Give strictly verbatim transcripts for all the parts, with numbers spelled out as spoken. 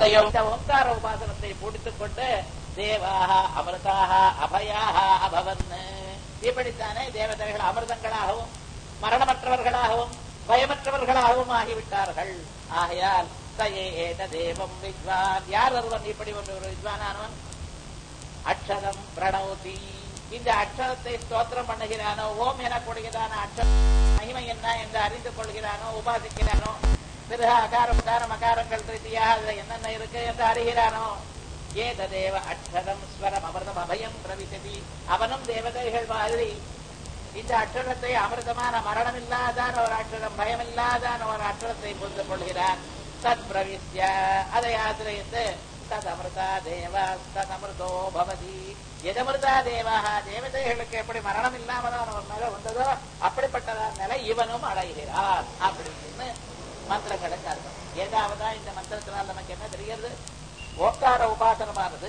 அமிர்தத்தையும் இந்த ஓங்கார உபாசனத்தை முடித்துக் கொண்டு தேவாக அமிர்தாக அபயாக அபவன். இப்படித்தானே தேவதைகள் அமிர்தங்களாகவும் மரணமற்றவர்களாகவும் பயமற்றவர்களாகவும் ஆகிவிட்டார்கள். ஆகையால் தயே ஏத தேவம் வித்வான், யார் ஒருவன் இப்படி ஒன்று ஒரு வித்வானானவன் அக்ஷரம் பிரணௌதி, இந்த அக்ஷரத்தை ஸ்தோத்திரம் பண்ணுகிறானோ, ஓம் எனக்கூடியதான அக்ஷர மகிமை என்ன என்று அறிந்து கொள்கிறானோ, உபாசிக்கிறானோ, பிறகு அகாரம் உகாரம் அகாரங்கள் ரீதியாக அதுல என்னென்ன இருக்கு என்று அறிகிறானோ, ஏததேவ அக்ஷரம் ஸ்வரம் அமிர்தம் அபயம் பிரவிசதி, அவனும் தேவதைகள் மாதிரி இந்த அக்ஷரத்தை அமிர்தமான மரணம் இல்லாதான ஒரு அக்ஷரம், பயம் இல்லாதான ஒரு அக்ஷரத்தை புரிந்து கொள்கிறான். தத் பிரவிஷ்ய, அதை ஆசிரியத்து தத் அமிர்தா தேவா தத் அமிர்தோ பவதி. எதமிர்தா தேவாக, தேவதைகளுக்கு எப்படி மரணம் இல்லாமதான் ஒரு நிலை வந்ததோ அப்படிப்பட்டதான் நிலை இவனும் அடைகிறார் அப்படின்னு மந்திரங்களுக்கு அர்த்தம். ஏதாவதா இந்த மந்திரத்தினால் நமக்கு என்ன தெரிகிறது? ஓங்கார உபாசனமானது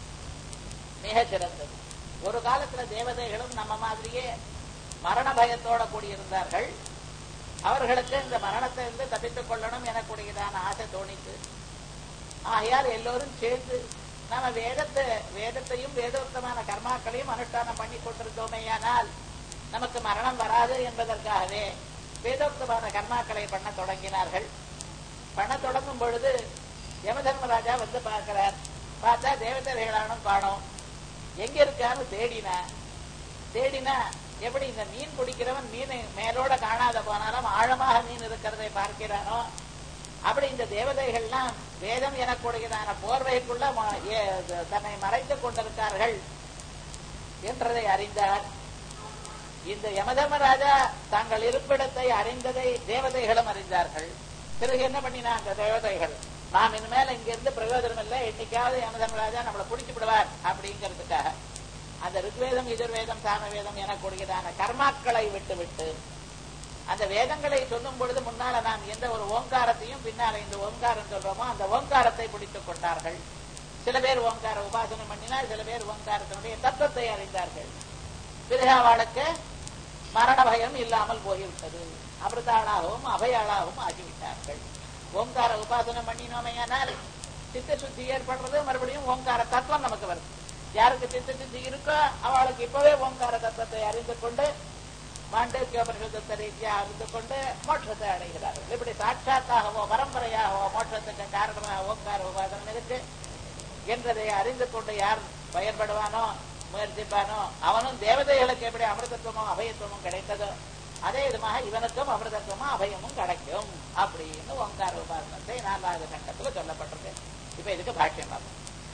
மிக சிறந்தது. ஒரு காலத்துல தேவதைகளும் நம்ம மாதிரியே மரண பயத்தோட கூடியிருந்தார்கள். அவர்களுக்கு இந்த மரணத்தை இருந்து தப்பித்துக் கொள்ளணும் எனக்கூடியதான ஆசை தோணித்து, ஆகையால் எல்லோரும் சேர்ந்து நாம வேதத்தை வேதத்தையும் வேதோக்தமான கர்மாக்களையும் அனுஷ்டானம் பண்ணி கொண்டிருந்தோமேயானால் நமக்கு மரணம் வராது என்பதற்காகவே வேதோக்தமான கர்மாக்களை பண்ண தொடங்கினார்கள். பண்ண தொடங்கும் பொழுது யமதர்மராஜா வந்து பார்க்கிறார். பார்த்தா தேவதைகளானும் காணோம். எங்க இருக்கான்னு தேடினா தேடினா எப்படி இந்த மீன் பிடிக்கிறவன் மீனை மேலோட காணாத போனாலும் ஆழமாக மீன் இருக்கிறதை பார்க்கிறானோ, அப்படி இந்த தேவதைகள்லாம் வேதம் எனக்கூடியதான போர்வைக்குள்ள தன்னை மறைத்துக் கொண்டிருக்கார்கள் என்றதை அறிந்தார். இந்த யமதர்மராஜா தாங்கள் இருப்பிடத்தை அறிந்ததை தேவதைகளும் அறிந்தார்கள். பிறகு என்ன பண்ணினா அந்த தேவதைகள், நாம் இனிமேல் இங்கிருந்து பிரயோஜனம் இல்லை, என்னைக்காவது யமதர்மராஜா நம்மளை பிடிச்சு விடுவார் அப்படிங்கிறதுக்காக அந்த ருக்வேதம் எதிர்வேதம் சாமவேதம் எனக்கூடியதான கர்மாக்களை விட்டு விட்டு அந்த வேதங்களை சொல்லும் பொழுது முன்னால நாம் எந்த ஒரு ஓங்காரத்தையும் பின்னால இந்த ஓங்காரம் சொல்றோமோ அந்த ஓங்காரத்தை பிடித்துக் கொண்டார்கள். சில பேர் ஓங்கார உபாசனம் பண்ணினார், சில பேர் ஓங்காரத்தினுடைய தத்துவத்தை அறிந்தார்கள். பிறகு அவளுக்கு மரண பயம் இல்லாமல் போய்விட்டது. அமிர்தாளாகவும் அபயாளாகவும் ஆகிவிட்டார்கள். ஓங்கார உபாசனம் பண்ணினோமையானால் சித்த சுத்தி ஏற்படுறது, மறுபடியும் ஓங்கார தத்துவம் நமக்கு வருது. யாருக்கு சித்த சுத்தி இருக்கோ அவளுக்கு இப்பவே ஓங்கார தத்துவத்தை அறிந்து கொண்டு மாண்டவியோபனிஷத்தை ரீதியா அறிந்து கொண்டு மோட்சத்தை அடைகிறார்கள். இப்படி சாட்சாத்தாகவோ பரம்பரையாகவோ மோட்சத்துக்கு காரணமாக ஓங்கார உபாசனம் இருக்கு என்றதை அறிந்து கொண்டு யார் பயன்படுவானோ முயற்சிப்பானோ அவனும் தேவதைகளுக்கு எப்படி அமிர்தத்துவமும் அபயத்துவமும் கிடைத்ததோ அதே விதமாக இவனுக்கும் அமிர்தத்துவமும் அபயமும் கிடைக்கும் அப்படின்னு ஓங்கார உபாசனத்தை நான்காவது கண்டத்துல சொல்லப்பட்டிருக்கு. இப்ப இதுக்கு பாஷ்யம் பார்ப்போம்.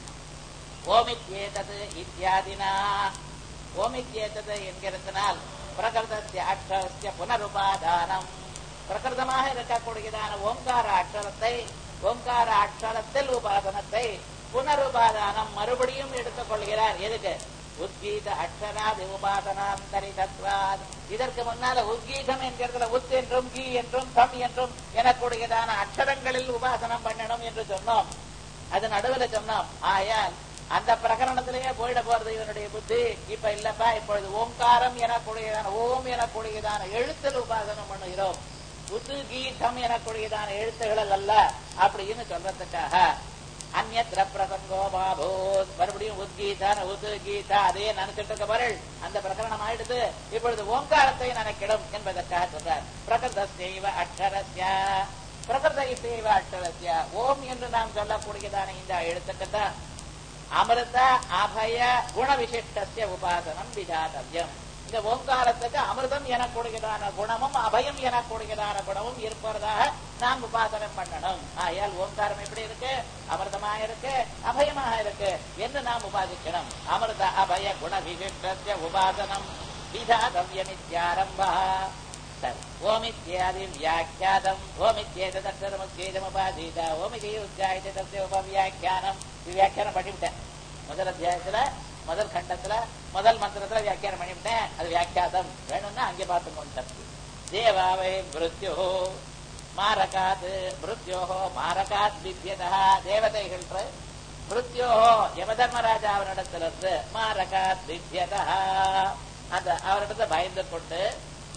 ஓமித்யேதது இத்தியாதினா, ஓமித்யேதது என்கிறதுனால் பிரகிருதஸ்ய அக்ஷரஸ்ய புனருபாதானம், பிரகிருதமாக இருக்கக்கூடியதான ஓங்கார அக்ஷரத்தை ஓங்கார அக்ஷரத்தில் உபாசனத்தை புனருபாதானம் மறுபடியும் எடுத்துக் கொள்கிறார். எதுக்கு? உத்கீத அக்ஷராதி உபாசனாந்தரிதத்வாத். இதற்கு முன்னால உத்கீதம் என்கிறதுல உத் என்றும் கீ என்றும் தம் என்றும் எனக்கூடியதான அக்ஷரங்களில் உபாசனம் பண்ணணும் என்று சொன்னோம். அது நடுவில் சொன்னோம். ஆயால் அந்த பிரகரணத்திலேயே போயிட போறது இவனுடைய புத்தி. இப்ப இல்லப்பா, இப்பொழுது ஓங்காரம் எனக்கூடியதான ஓம் எனக்கூடியதான எழுத்தில் உபாசனம் பண்ணுகிறோம், உத்து கீதம் எனக்கூடியதான எழுத்துகள் அல்ல அப்படின்னு சொல்றதுக்காக அந்நியத்திர பிரசங்கோ பாபூத், மறுபடியும் உத்கீதான உத்து கீதா அதே நினைச்சிட்டு இருக்க பாருள், அந்த பிரகரணம் ஆயிடுது. இப்பொழுது ஓங்காரத்தை நினைக்கிடும் என்பதற்காக சொல்றார். பிரகிருதஸ்யைவ அக்ஷரஸ்ய, பிரகிருதஸ்யைவ அக்ஷரஸ்ய, ஓம் என்று நாம் சொல்லக்கூடியதான இந்த எழுத்துக்குத்தான் அமிர்த அபய குண விசிஷ்டஸ்ய உபாசனம் விஜாதவ்யம். இந்த ஓங்காரத்துக்கு அமிர்தம் எனக்கூடியதான குணமும் அபயம் எனக்கூடியதான குணமும் இருப்பதாக நாம் உபாசனம் பண்ணணும். ஆயால் ஓங்காரம் எப்படி இருக்கு? அமிர்தமாக இருக்கு, அபயமாக இருக்கு என்று நாம் உபாசிக்கணும். அமிர்த அபய குண விசிஷ்டஸ்ய உபாசனம் விஜாதவ்யமித்யாரம்பா. சரி, ஓமித்யாதி வியாக்கியாதம் ஓமித்யேதமுபாதீத ஓமிதி உத்யாயத்தை தஸ்ய உபவியாக்கியானம். வியாக்கியானம் பண்ணிவிட்டேன் முதல் அத்தியாயத்துல முதல் கண்டத்துல முதல் மந்திரத்துல வியாக்கியானம் பண்ணிவிட்டேன். அது வியாக்கியாதம் வேணும்னா அங்கே பார்த்துக்கோங்க. தேவாவை மிருத்யோ மாரகாத் மிருத்யோஹோ மாரகாத் வித்யதா, தேவதைகள் மிருத்யோஹோ யமதர்மராஜா அவரிடத்திலிருந்து மாரகாத் வித்யதா, அந்த அவரிடத்தை பயந்து கொண்டு.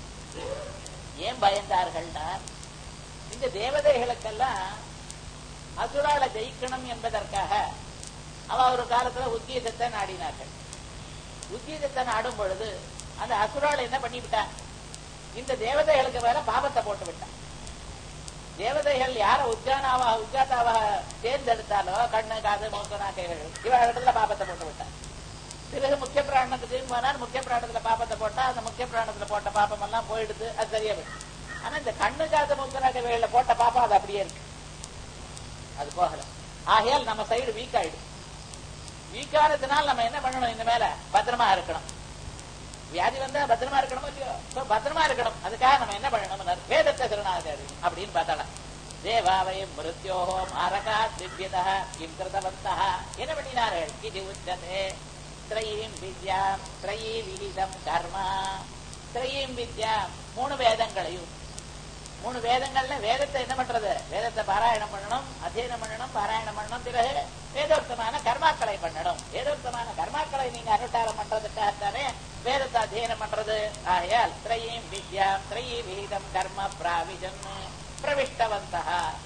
ஏன் பயந்தார்கள்னா, இந்த தேவதைகளுக்கெல்லாம் அசுரால ஜெயிக்கணும் என்பதற்காக அவ ஒரு காலத்துல உத்கீதத்தை நாடினார்கள். உத்கீதத்தை நாடும் பொழுது அந்த அசுரால் என்ன பண்ணிவிட்டான், இந்த தேவதைகளுக்கு மேல பாபத்தை போட்டு விட்டான். தேவதைகள் யார உத்கானாவா உத்காதாவாக தேர்ந்தெடுத்தாலோ கண்ணு காது மூக்கு நாக்கைகள் இவ இடத்துல பாபத்தை போட்டு விட்டான். பிறகு முக்கிய பிராணத்துக்கு போனால் முக்கிய பிராணத்துல பாபத்தை போட்டா அந்த முக்கிய பிராணத்துல போட்ட பாப்பம் எல்லாம் போயிடுது, அது சரியா போயிடுது. ஆனா இந்த கண்ணு காது மூக்கு நாக்கைகள்ல போட்ட பாப்பம் அது அப்படியே இருக்கு, அது போகல. ஆகையால் நம்ம சைடு வீக் ஆயிடும். வீக்கானதுனால நம்ம என்ன பண்ணணும், இந்த மேல பத்திரமா இருக்கணும். வியாதி வந்தா பத்திரமா இருக்கணும் இல்லையோ, பத்திரமா இருக்கணும். அதுக்காக நம்ம என்ன பண்ணணும், வேதத்தை சரணாகதி அப்படின்னு பார்த்தாலாம். தேவாவை மிருத்யோஹோ மாரகா திவ்யதா கிருதவந்தா என்ன பண்ணினார்கள், இது உச்சதே திரையீம் வித்யாம் திரையீ விகிதம் கர்மா. திரையீம் வித்யாம் மூணு வேதங்களையும், மூணு வேதங்கள்ல வேதத்தை என்ன பண்றது, வேதத்தை பாராயணம் பண்ணணும், அத்தியனம் பண்ணணும், பாராயணம் பண்ணணும். பிறகு வேதோக்தமான கர்மாக்களை பண்ணணும். வேதோக்தமான கர்மாக்களை நீங்க அனுஷ்டானம் பண்றதுக்காகத்தானே வேதத்தை அத்தியனம் பண்றது. ஆகையால் திரையீம் வித்யாம் திரையீ விகிதம் கர்ம பிராவிஜம் பிரவிஷ்டவந்தா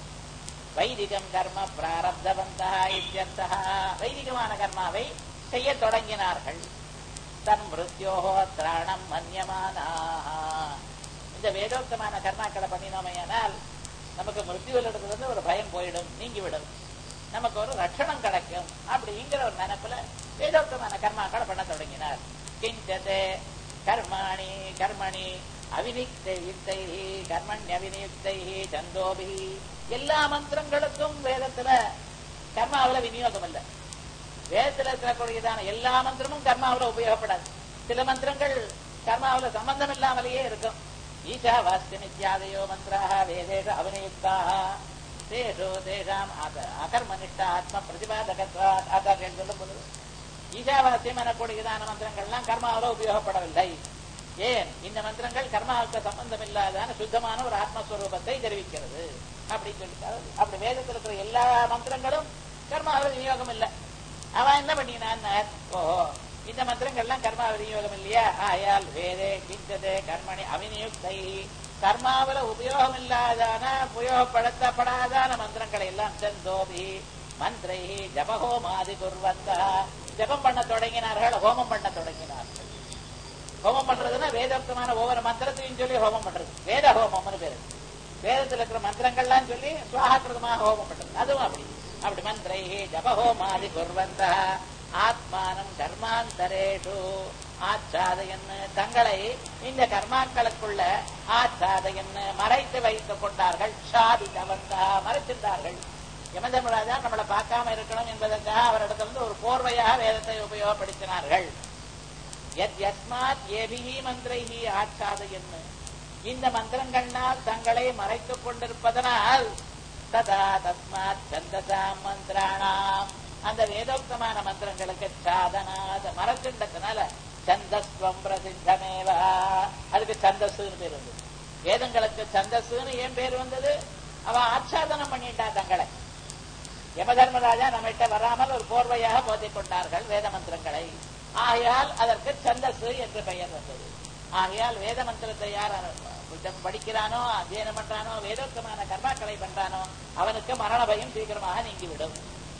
வைதிகம் கர்ம பிராரப்தவந்தா இத்யர்த்தா. வைதிகமான கர்மாவை செய்ய தொடங்கினார்கள். தன் மிருத்யோஹோ திராணம் மன்யமானாஹ. இந்த வேதோக்தமான கர்மாக்களை பண்ணினோமையானால் நமக்கு மிருத்யுவில் இடத்துல ஒரு பயம் போயிடும், நீங்கிவிடும், நமக்கு ஒரு ரட்சணம் கிடைக்கும் அப்படிங்கிற ஒரு நினைப்புல வேதோக்தமான கர்மாக்களை பண்ண தொடங்கினார். கிஞ்சதே கர்மாணி கர்மணி அவினிக்தை வித்தை கர்மண்ய அவினியுக்தை சந்தோபி. எல்லா மந்திரங்களுக்கும் வேதத்துல கர்மாவில விநியோகம் இல்லை. வேதத்துல இருக்கக்கூடியதான எல்லா மந்திரமும் கர்மாவில உபயோகப்படாது. சில மந்திரங்கள் கர்மாவில சம்பந்தம் இல்லாமலேயே இருக்கும். ஈஷா வாஸ்தி நித்யாதயோ மந்திராக வேதேஷ அவனியுக்தாக தேஷோ தேஷாம் அகர்மனிஷ்ட ஆத்ம பிரதிபாதகத்வாத் ஆச்சாரியன் சொல்லும் பொழுது ஈஷாவாஸ்யம் எனக்கூடியதான மந்திரங்கள்லாம் கர்மாவில உபயோகப்படவில்லை. ஏன், இந்த மந்திரங்கள் கர்மாவுக்கு சம்பந்தம் இல்லாதான சுத்தமான ஒரு ஆத்மஸ்வரூபத்தை தெரிவிக்கிறது அப்படின்னு சொல்லிட்டாரு. அப்படி வேதத்தில் இருக்கிற எல்லா மந்திரங்களும் கர்மாவில் விநியோகம் இல்லை. அவன் என்ன பண்ணினான், ஓஹோ இந்த மந்திரங்கள்லாம் கர்மா விநியோகம் இல்லையா, ஆயால் வேதே கிஞ்சதே கர்மணி அவிநியுக்தை கர்மாவில உபயோகம் இல்லாதான உபயோகப்படுத்தப்படாதான மந்திரங்களை எல்லாம் செந்தோபி மந்திரை ஜபஹோமாதி குர்வந்தா. ஜபம் பண்ண தொடங்கினார்கள், ஹோமம் பண்ண தொடங்கினார்கள். ஹோமம் பண்றதுன்னா வேதோக்தமான ஒவ்வொரு மந்திரத்தையும் சொல்லி ஹோமம் பண்றது வேத ஹோமம்னு பேரு. வேதத்தில் இருக்கிற மந்திரங்கள்லாம் சொல்லி சுவாகிருதமாக ஹோமம் பண்றது, அதுவும் அப்படி. அப்படி மந்திரை ஜபஹோமாதி குர்வந்தா ஆத்மானம் கர்மாந்தரேஷு ஆச்சாதையன் தங்களை இந்த கர்மாக்களுக்குள்ள ஆச்சாதையன் மறைத்து வைத்துக் கொண்டார்கள். சாதிதவந்தா மறைத்திருந்தார்கள். யமதர்மராஜா நம்மளை பார்க்காம இருக்கணும் என்பதற்காக அவரிடத்திலிருந்து ஒரு போர்வையாக வேதத்தை உபயோகப்படுத்தினார்கள். யஸ்மாத் ஏபிஹி மந்திரைஹி ஆச்சாதையன் இந்த மந்திரங்களால் தங்களை மறைத்துக் கொண்டிருப்பதனால் ததா தஸ்மாத் சந்தசாம் மந்திராணாம் அந்த வேதோக்தமான மந்திரங்களுக்கு சாதனாத மரத்தின்றதுனால சந்தஸ்வம் பிரசித்தமேவா. அதுக்கு சந்தஸ்ன்னு பேர் வந்தது. வேதங்களுக்கு சந்தஸ்ன்னு ஏன் பேர் வந்தது, அவ ஆச்சாதனம் பண்ணிட்டா தங்களை. யமதர்மராஜா நம்மகிட்ட வராமல் ஒரு போர்வையாக போதிக் கொண்டார்கள் வேத மந்திரங்களை. ஆகையால் அதற்கு சந்தஸ் என்று பெயர் வந்தது. ஆகையால் வேத மந்திரத்தை யார் படிக்கிறானோ அத்தியனம் பண்றானோ வேதோக்தமான கர்மாக்களை பண்றானோ அவனுக்கு மரண பயம் சீக்கிரமாக நீங்கிவிடும்.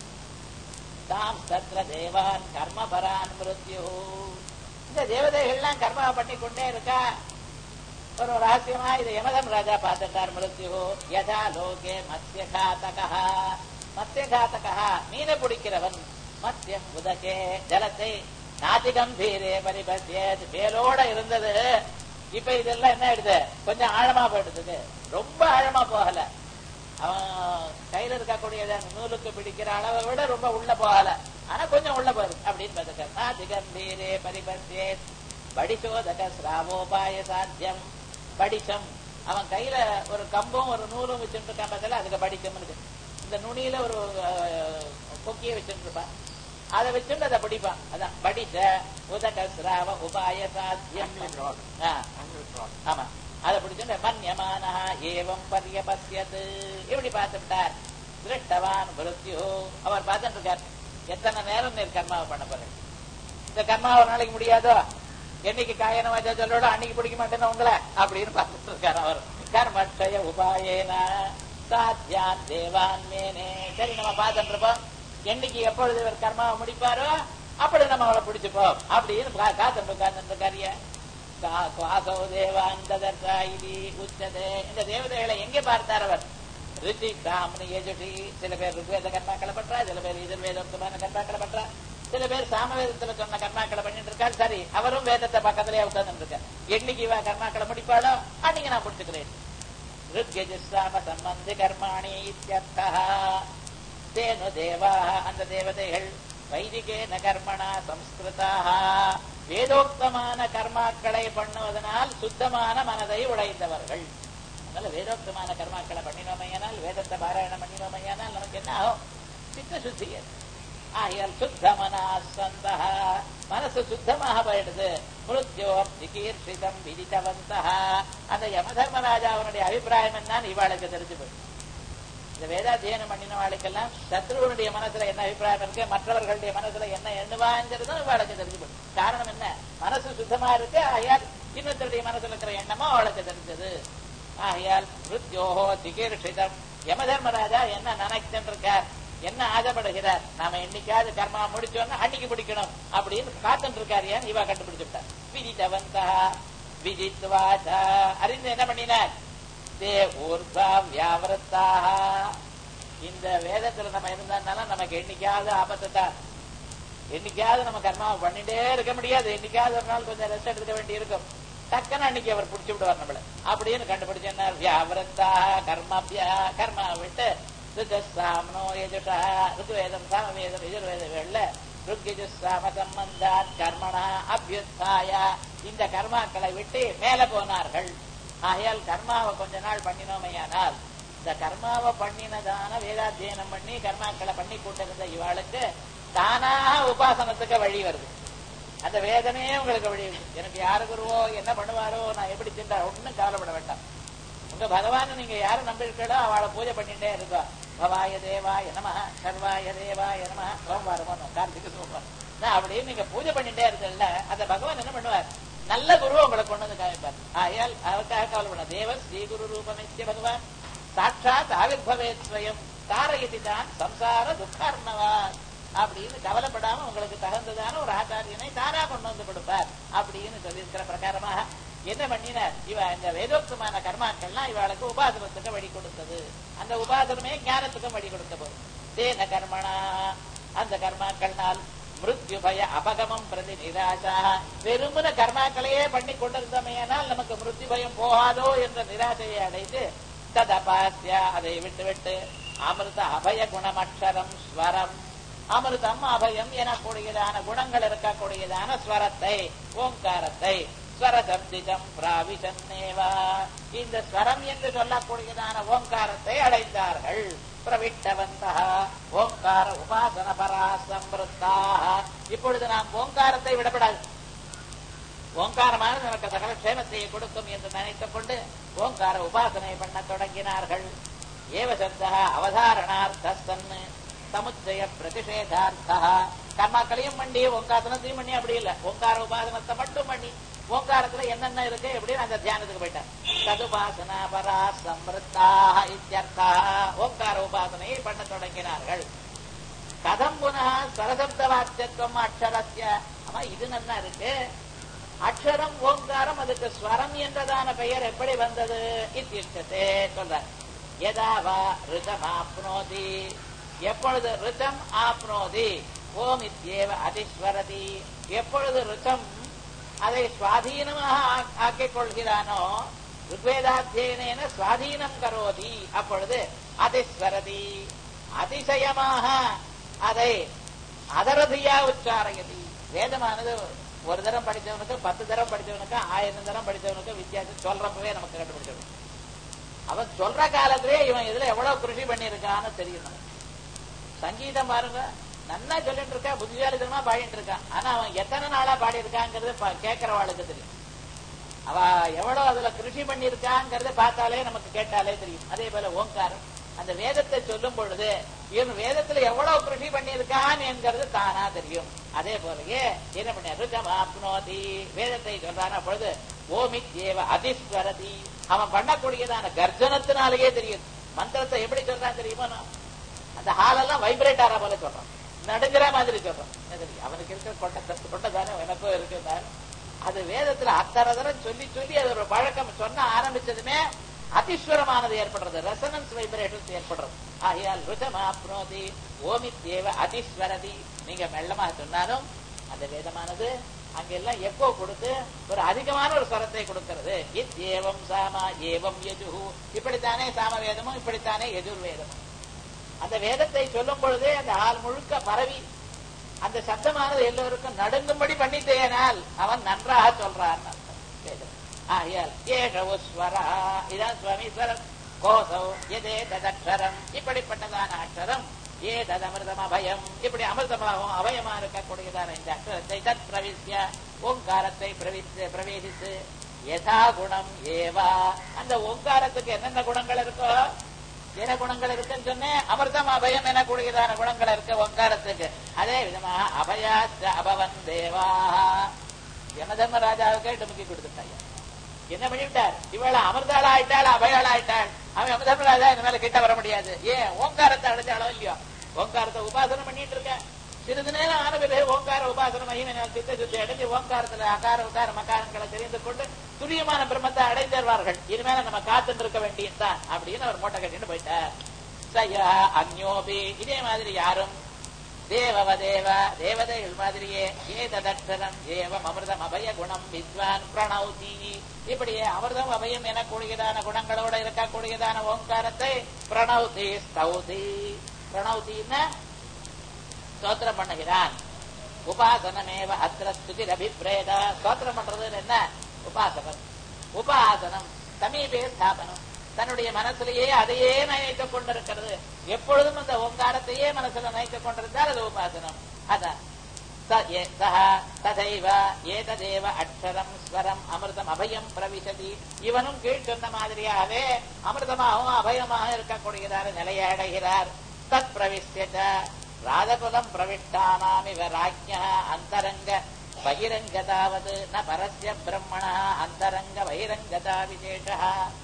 தாம் சத்ர தேவான் கர்மபரான் மிருத்யு. இந்த தேவதைகள்லாம் கர்மா பண்ணி கொண்டே இருக்கா. ஒரு ரகசியமா இதை யமதம் ராஜா பார்த்துட்டார். மிருத்யு யதா லோகே மத்யகாதகா. மத்யகாதகா மீனை பிடிக்கிறவன். மத்யம் உதகே ஜலத்தை நாதிகம்பீரே பரிபத்தியது மேலோட இருந்தது. இப்ப இதெல்லாம் என்ன ஆயிடுது, கொஞ்சம் ஆழமா போயிடுது. ரொம்ப ஆழமா போகல. அவன் கையில இருக்கக்கூடிய நூலுக்கு பிடிக்கிற அளவை விட ரொம்ப உள்ள போகல, ஆனா கொஞ்சம் உள்ள போகுது அப்படின்னு பார்த்துக்க. நாதிகம்பீரே பரிபத்தியே படிசோதக சிராவோபாய சாத்தியம். படிச்சம் அவன் கையில ஒரு கம்பும் ஒரு நூலும் வச்சுட்டு இருக்கான் பார்த்தல, அதுக்கு படிச்சம் இருக்கு. இந்த நுனியில ஒரு கொக்கிய வச்சுட்டு இருப்பான், அதை வச்சுட்டு அதை படிப்பான். அதான் படிச்ச உதக சிராவ உபாய சாத்தியம். ஆமா, அதை பிடிச்சுட்டு மன்யமான ஏவம் பரியபஸ்யது இப்படி பார்த்துட்டார். திருஷ்டவான் மிருத்யு அவர் பார்த்துட்டு இருக்கார். எத்தனை நேரம் நீர் கர்மாவை பண்ண போறேன், இந்த கர்மா ஒரு நாளைக்கு முடியாதோ, என்னைக்கு காயன வாஜா சொல்லோட அன்னைக்கு பிடிக்க மாட்டேன்னு உங்களை அப்படின்னு பார்த்துட்டு இருக்காரு அவர். கர்மட்சய உபாயேன சாத்தியான் தேவான் மேனே. சரி, நம்ம பார்த்துட்டு இருப்போம். என்னைக்கு எப்பொழுது இவர் கர்மாவை முடிப்பாரோ அப்படி நம்ம அவளை பிடிச்சுப்போம் அப்படின்னு காத்துட்டு உட்கார்ந்துருக்காரிய. காசோ தேவான் ததர்சாயிலி உச்சதே. இந்த தேவதைகளை எங்கே பார்த்தார் அவர்? ரிஷி காமனி யஜுஷி. சில பேர் ருக்வேத கர்மாக்களை பண்றா, சில பேர் எதிர்வேதமான கர்மாக்களை பண்றா, சில பேர் சாமவேதத்துல சொன்ன கர்மாக்களை பண்ணிட்டு இருக்காரு. சரி, அவரும் வேதத்தை பக்கத்திலேயே உட்கார்ந்து இருக்காரு. என்னைக்கு இவ கர்மாக்களை முடிப்பாளோ அன்னைக்கு நான் முடிச்சுக்கிறேன். ருத்யஜுசாம சம்பந்தி கர்மாணி இத்யர்த்தா. தேனு தேவா, அந்த தேவதைகள் வைதிகேன கர்மணா சம்ஸ்கிருதாக, வேதோக்தமான கர்மாக்களை பண்ணுவதனால் சுத்தமான மனதை உடைத்தவர்கள். அதனால வேதோக்தமான கர்மாக்களை பண்ணினோமையானால், வேதத்தை பாராயணம் பண்ணினோமையானால் நமக்கு என்ன ஆகும்? சித்த சுத்தி. ஆகியால் சுத்தமனா சந்தா, மனசு சுத்தமாக போயிடுது. மிருத்யோ சிகீர்ஷிதம் விதித்தவந்தா. அந்த யமதர்மராஜா அவனுடைய அபிப்பிராயம் என்னன்னு இவாளுக்கு தெரிஞ்சு போயிடும். இந்த வேதாத்தியனம் பண்ணினவாளுக்கெல்லாம் சத்ருவனுடைய மனசுல என்ன அபிப்பிராயம் இருக்கு, மற்றவர்களுடைய மனசுல என்ன எண்ணுவாங்கிறதும் இவாளுக்கு தெரிஞ்சு போயிடும். காரணம் என்ன? மனசு சுத்தமா இருக்கு. ஆகையால் இன்னொருத்தருடைய மனசுல இருக்கிற எண்ணமோ அவளுக்கு தெரிஞ்சது. ஆகையால் மிருத்யோஹோ சிகீர்ஷிதம். யமதர்மராஜா என்ன நினைச்சுட்டு இருக்கார், என்ன ஆசைப்படுகிறார், நாம என்னைக்காவது கர்மா முடிச்சோன்னா அன்னைக்கு பிடிக்கணும் அப்படின்னு காத்துட்டு இருக்காரு. ஏன் இவா கண்டுபிடிச்சு விட்டார். விதித்தவந்தா விதித்வாசா. அறிந்து என்ன பண்ணினார்? தே ஊர்வா வியாவரத்தாக. இந்த வேதத்துல நம்ம இருந்தாலும் நமக்கு என்னைக்காவது ஆபத்து தான். என்னைக்காவது நம்ம கர்மாவை பண்ணிட்டே இருக்க முடியாது. என்னைக்காவது ஒரு நாள் கொஞ்சம் ரெஸ்ட் எடுக்க வேண்டி இருக்கும். டக்குன்னு அன்னைக்கு அவர் பிடிச்சு விடுவார் நம்மள அப்படின்னு கண்டுபிடிச்சு என்ன வியாவரத்தா கர்மாபியா. கர்மா விட்டு ருஜசாமனோ யஜுஷா. ருத்வேதம் சாமவேதம் எதிர்வேதங்கள்ல ருக்யஜுசாம சம்பந்தாத் கர்மணா அபியுத்தாய. இந்த கர்மாக்களை விட்டு மேல போனார்கள். ஆகையால் கர்மாவை கொஞ்ச நாள் பண்ணினோமையானால், இந்த கர்மாவை பண்ணினதான வேதாத்தியனம் பண்ணி கர்மாக்களை பண்ணி கொண்டிருந்த இவாளுக்கு தானாக உபாசனத்துக்கு வழி வருது. அந்த வேதமே உங்களுக்கு வழி. எனக்கு யாரு குருவோ என்ன பண்ணுவாரோ நான் எப்படி சென்றா ஒன்னும் கவலைப்பட வேண்டாம். உங்க பகவான நீங்க யாரும் நம்பிருக்கோ அவளை பூஜை பண்ணிட்டே இருக்கா. பவாய தேவாய நமஹ, சர்வாய தேவாய நமஹ. சோமவாரமோ கார்த்திகை சோமவாரம் அப்படின்னு நீங்க பூஜை பண்ணிட்டே இருக்கல, அந்த பகவான் என்ன பண்ணுவார்? நல்ல குரு உங்களை கொண்டு வந்து காமிப்பார். ஆயால் அவருக்காக கவலைப்பட. தேவ ஸ்ரீ குரு ரூபமித்ய பகவான் சாட்சாத் ஆவிர்பவேத் ஸ்வயம் தாரயதி தான் சம்சார துக்கார்ணவான் அப்படின்னு கவலைப்படாம உங்களுக்கு தகுந்ததான ஒரு ஆச்சாரியனை தானா கொண்டு வந்து கொடுப்பார் அப்படின்னு சொல்லியிருக்கிற பிரகாரமாக என்ன பண்ணினார்? இவ இந்த வேதோக்தமான கர்மாக்கள்லாம் இவளுக்கு உபாசனத்துக்கு வழி கொடுத்தது. அந்த உபாசனமே ஞானத்துக்கும் வழி கொடுத்த போது தேன கர்மணா. அந்த கர்மாக்கள்னால் மிருத்யு பய அபகமம் பிரதி நிராசா. வெறுமன கர்மாக்களையே பண்ணி கொண்டிருந்தமையானால் நமக்கு மிருத்யு பயம் போகாதோ என்ற நிராசையை அடைந்து ததபாஸ்யா, அதை விட்டு விட்டு அமிர்த அபய குணமக்ஷரம் ஸ்வரம். அமிர்தம் அபயம் எனக்கூடியதான குணங்கள் இருக்கக்கூடியதான ஸ்வரத்தை, ஓங்காரத்தை, ஸ்வரசப்திதம் பிராவிசன்னேவா. இந்த ஸ்வரம் என்று சொல்லக்கூடியதான ஓங்காரத்தை அடைந்தார்கள். பிரவிட்டவந்தா ஓங்கார உபாசன பராசம்பிருத்தா. இப்பொழுது நாம் ஓங்காரத்தை விடப்படாது. ஓங்காரமானது நமக்கு சகல க்ஷேமத்தை கொடுக்கும் என்று நினைத்துக் கொண்டு ஓங்கார உபாசனை பண்ண தொடங்கினார்கள். ஏவசப்தா அவதாரணார்த்தன் சமுச்சய பிரதிஷேதார்த்தா. கர்மாக்களையும் பண்ணி ஓங்காசனத்தையும் பண்ணி அப்படி இல்லை, ஓங்கார உபாசனத்தை மட்டும் பண்ணி ஓங்காரத்துல என்னென்ன இருக்கு எப்படின்னு அந்த தியானத்துக்கு போயிட்டார். ததுபாசனா பரா சம்பிருத்தா இத்யர்த்தா. ஓங்கார உபாசனையை பண்ண தொடங்கினார்கள். கதம் புனः சரசப்த வாக்கியத்துவம் அக்ஷரஸ்ய. ஆமா, இது நல்லா இருக்கு. அக்ஷரம் ஓங்காரம், அதுக்கு ஸ்வரம் என்றதான பெயர் எப்படி வந்தது? இத்தியுச்சதே சொல்றார். யதாவா ரிதம் ஆப்னோதி. எப்பொழுது ரிதம் ஆப்னோதி ஓம் இத்யேவ அதிஸ்வரதி. எப்பொழுது ரிதம் அதை சுவாதீனமாக ஆக்கிக் கொள்கிறானோ, ருக்வேதாத்தியன சுவாதீனம் கரோதி, அப்பொழுது அதிஸ்வரதி அதிசயமாக அதை அதரதியா உச்சாரயதி. வேதமானது ஒரு தரம் படித்தவனுக்கு பத்து தரம் படித்தவனுக்கு ஆயிரம் தரம் படித்தவனுக்கு வித்தியாசம் சொல்றப்பவே நமக்கு கண்டுபிடிச்சவன். அவன் சொல்ற காலத்திலே இவன் இதுல எவ்வளவு கிருஷி பண்ணிருக்கான்னு தெரியும். சங்கீதம் பாருங்க, நல்லா சொல்லிட்டு இருக்கா, புத்திசாலித்தனமா பாடிட்டு இருக்கான். ஆனா அவன் எத்தனை நாளா பாடி இருக்காங்கிறது கேட்கிறவாளுக்கு தெரியும். அவ எவ்வளவு அதுல கிருஷி பண்ணிருக்காங்கிறத பார்த்தாலே நமக்கு கேட்டாலே தெரியும். அதே போல ஓங்காரம் அந்த வேதத்தை சொல்லும் பொழுது இவன் வேதத்துல எவ்வளவு கிருஷி பண்ணிருக்கான் என்கிறது தானா தெரியும். அதே போலயே என்ன பண்ணி வேதத்தை சொல்றான பொழுது ஓமித்யேவ அதிஸ்வரதி. அவன் பண்ணக்கூடியதான கர்ஜனத்தினாலேயே தெரியும். மந்திரத்தை எப்படி சொல்றான் தெரியுமா? அந்த ஹாலெல்லாம் வைப்ரேட் ஆற போல சொல்றான், நடுங்கிற மாதிரி சொல்றான். அவனுக்கு இருக்கிற கொண்ட கொண்டதானே எனக்கும் இருக்கு. அது வேதத்துல அத்தனை தரம் சொல்லி சொல்லி அது ஒரு பழக்கம் சொன்ன ஆரம்பிச்சதுமே அதிஸ்வரமானது ஏற்படுறது, ரெசனன்ஸ் வைப்ரேஷன்ஸ் ஏற்படுறது. ஆகையால் ருஜமாப்னோதி ஓமித்யேவ அதிஸ்வரதி. நீங்க மெல்லமா சொன்னாலும் அந்த வேதமானது அங்கெல்லாம் எப்போ கொடுத்து ஒரு அதிகமான ஒரு ஸ்வரத்தை கொடுக்கிறது. இத்யேவம் சாமா ஏவம் யஜுஹு. இப்படித்தானே சாம வேதமும் இப்படித்தானே எஜுர்வேதமும். அந்த வேதத்தை சொல்லும் பொழுதே அந்த ஆள் முழுக்க பரவி அந்த சப்தமானது எல்லோருக்கும் நடுங்கும்படி பண்ணிட்டேனால் அவன் நன்றாக சொல்றான். ஆகையால் ஏஷவஸ்வரா இதான் சுவாமீஸ்வரன். கோசௌ எதே ததக்ஷரம். இப்படிப்பட்டதான அக்ஷரம் ஏ தத் அமிர்தம் அபயம். இப்படி அமிர்தமாகவும் அபயமா இருக்கக்கூடியதான இந்த அக்ஷரத்தை தத் பிரவிசிய ஓங்காரத்தை பிரவேசித்து யதா குணம் ஏவா. அந்த ஓங்காரத்துக்கு என்னென்ன குணங்கள் இருக்கோ, என்ன குணங்கள் இருக்குன்னு சொன்னேன், அமிர்தம் அபயம் என கூடியதான குணங்கள் இருக்கு ஓங்காரத்துக்கு. அதே விதமாக அபயாச்ச அபவன் தேவா. யமதர்ம ராஜாவுக்கே டுமுக்கி கொடுத்துட்டாங்க. என்ன பண்ணிவிட்டார்? இவள அமிர்தாள் ஆயிட்டாள், அபயாள் ஆயிட்டாள். அவன் யமதர்மராஜா இந்த மேல கிட்ட வர முடியாது. ஏன்? ஓங்காரத்தை அடைஞ்சாலோ இல்லையோ, ஓங்காரத்தை உபாசனம் பண்ணிட்டு இருக்க. சிறிது நேரம் ஆன பிறகு ஓங்கார உபாசனம் மகிமை சித்த சுத்தி அடைஞ்சு ஓங்காரத்துல அகார உகார மகாரங்களை தெரிந்து கொண்டு துரியமான பிரம்மத்தை அடைந்தேர்வார்கள். இனிமேல நம்ம காத்துட்டு இருக்க வேண்டியதுதான் அப்படின்னு அவர் மூட்டை கட்டிட்டு போயிட்டார். சயா அந்யோபி. இதே மாதிரி யாரும் தேவவ தேவ தேவதைகள் மாதிரியே ஏததக்ஷரம் ஏவம் அமிர்தம் அபய குணம் வித்வான் பிரணௌதி. இப்படியே அமிர்தம் அபயம் என கூடியதான குணங்களோட இருக்கக்கூடியதான ஓங்காரத்தை பிரணௌதி ஸ்தௌதி. பிரணௌதின்னா ஸ்தோத்திரம் பண்ணுகிறான். உபாசனமேவ அத்திர ஸ்துதிர் அபிப்ரேத. ஸ்தோத்திரம் பண்றது என்ன? உபாசனம். உபாசனம் சமீபே ஸ்தாபனம். தன்னுடைய மனசிலேயே அதையே நினைத்துக் கொண்டிருக்கிறது. எப்பொழுதும் அந்த ஓங்காரத்தையே மனசுல நினைத்துக் கொண்டிருந்தால் அது உபாசனம். அதான் ததைவ ஏததேவ அக்ஷரம் ஸ்வரம் அமிர்தம் அபயம் பிரவிசதி. இவனும் கீழ் சொன்ன மாதிரியாகவே அமிர்தமாகவும் அபயமாக இருக்கக்கூடியதான நிலையை அடைகிறார். தத் பிரவிஷ்யத ராஜகுலம் பிரவிஷ்டானாமிவ ராஜ்ஞா அந்தரங்க பகிரங்கதாவது ந பரஸ்ய பிரம்மணா அந்தரங்க பகிரங்கதா விசேஷா.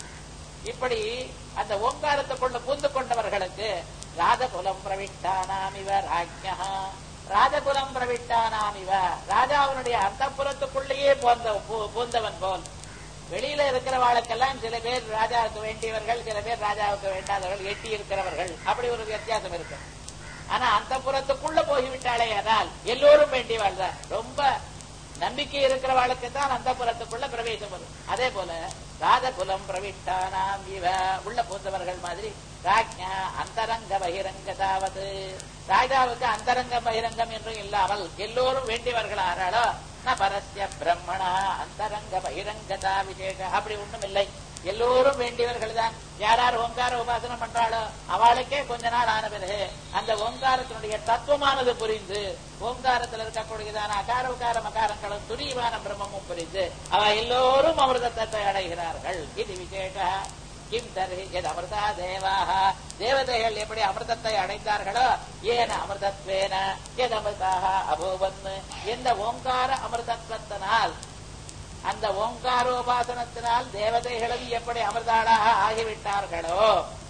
இப்படி அந்த ஓங்காரத்துக்குள்ள பூந்து கொண்டவர்களுக்கு ராஜகுலம் பிரவிஷ்டானாமிவ ராஜ்ஞா, ராஜகுலம் பிரவிஷ்டானாமிவ ராஜாவுடைய அந்தப்புறத்துக்குள்ளேயே போந்த பூந்தவன் போல். வெளியில இருக்கிறவாளுக்கெல்லாம் சில பேர் ராஜாவுக்கு வேண்டியவர்கள், சில பேர் ராஜாவுக்கு வேண்டாதவர்கள், எட்டி இருக்கிறவர்கள், அப்படி ஒரு வித்தியாசம் இருக்கு. ஆனா அந்த புறத்துக்குள்ள போய்விட்டாளே ஆனால் எல்லோரும் வேண்டியவாள் தான். ரொம்ப நம்பிக்கை இருக்கிறவாளுக்கு தான் அந்த புறத்துக்குள்ள பிரவேசம் வரும். அதே போல ராஜகுலம் பிரவிஷ்டானாம் இவ உள்ள பூந்தவர்கள் மாதிரி ராஜ்ஞா அந்தரங்க பகிரங்கதாவது. ராஜாவுக்கு அந்தரங்க பகிரங்கம் என்றும் இல்லாமல் எல்லோரும் வேண்டியவர்கள் ஆறாளோ ந பரஸ்ய பிரம்மணா அந்தரங்க பகிரங்கதா விசேஷ. அப்படி ஒண்ணும் இல்லை, எல்லோரும் வேண்டியவர்கள் தான். யாரார் ஓங்கார உபாசனம் பண்றாளோ அவளுக்கே கொஞ்ச நாள் ஆன பிறகு அந்த ஓங்காரத்தினுடைய தத்துவமானது புரிந்து, ஓங்காரத்தில் இருக்கக்கூடியதான அகார உகார மகாரங்களும் துரியமான பிரம்மமும் புரிந்து அவ எல்லோரும் அமிர்தத்தை அடைகிறார்கள். இது விசேஷ. கிம் தர்ஹி எது அமிர்தா தேவாக. தேவதைகள் எப்படி அமிர்தத்தை அடைந்தார்களோ ஏன அமிர்தத்வேன எது அமிர்தாக அபூவன். எந்த ஓங்கார அமிர்தத்வத்தினால், அந்த ஓங்காரோபாசனத்தினால் தேவதைகளும் எப்படி அமிர்தாளாக ஆகிவிட்டார்களோ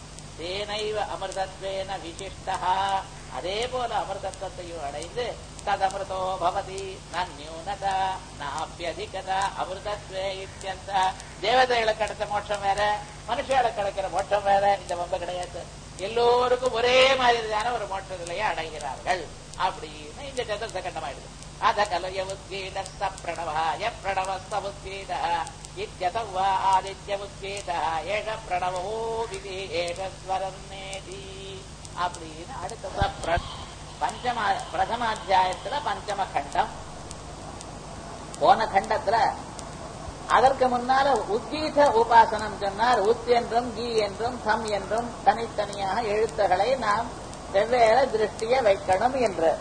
தேனைவ அமிர்தத்வேன விசிஷ்டா. அதே போல அமிர்தத்வத்தையும் அடைந்து தத் அமிர்தோ பவதி நன்யூனதா நாப்யதிகதா அமிர்தத்வே இத்யந்த. தேவதைகளுக்கு கிடைத்த மோட்சம் வேற, மனுஷர்களுக்கு கிடைக்கிற மோட்சம் வேற. இந்த வம்ப கிடையாது. எல்லோருக்கும் ஒரே மாதிரியான ஒரு மோட்ச நிலையை அடைகிறார்கள் அப்படின்னு இந்த சதுர்த்த கண்டமாயிடுது. அத கலய உத்கீத பிரணவாய பிரணவஸ்தவுத்கீத இத்யதவ ஆதித்ய உத்கீத ஏஷ பிரணவோ விதி ஏஷ ஸ்வரன்னேதி அப்படின்னு அடுத்த பஞ்சம பிரதமாத்தியாயத்துல பஞ்சம கண்டம். போன கண்டத்துல அதற்கு முன்னால உத்கீத உபாசனம் சொன்னார். உத் என்றும் கீ என்றும் தம் என்றும் தனித்தனியாக எழுத்துக்களை நாம் வெவ்வேறு திருஷ்டிய வைக்கணும் என்று.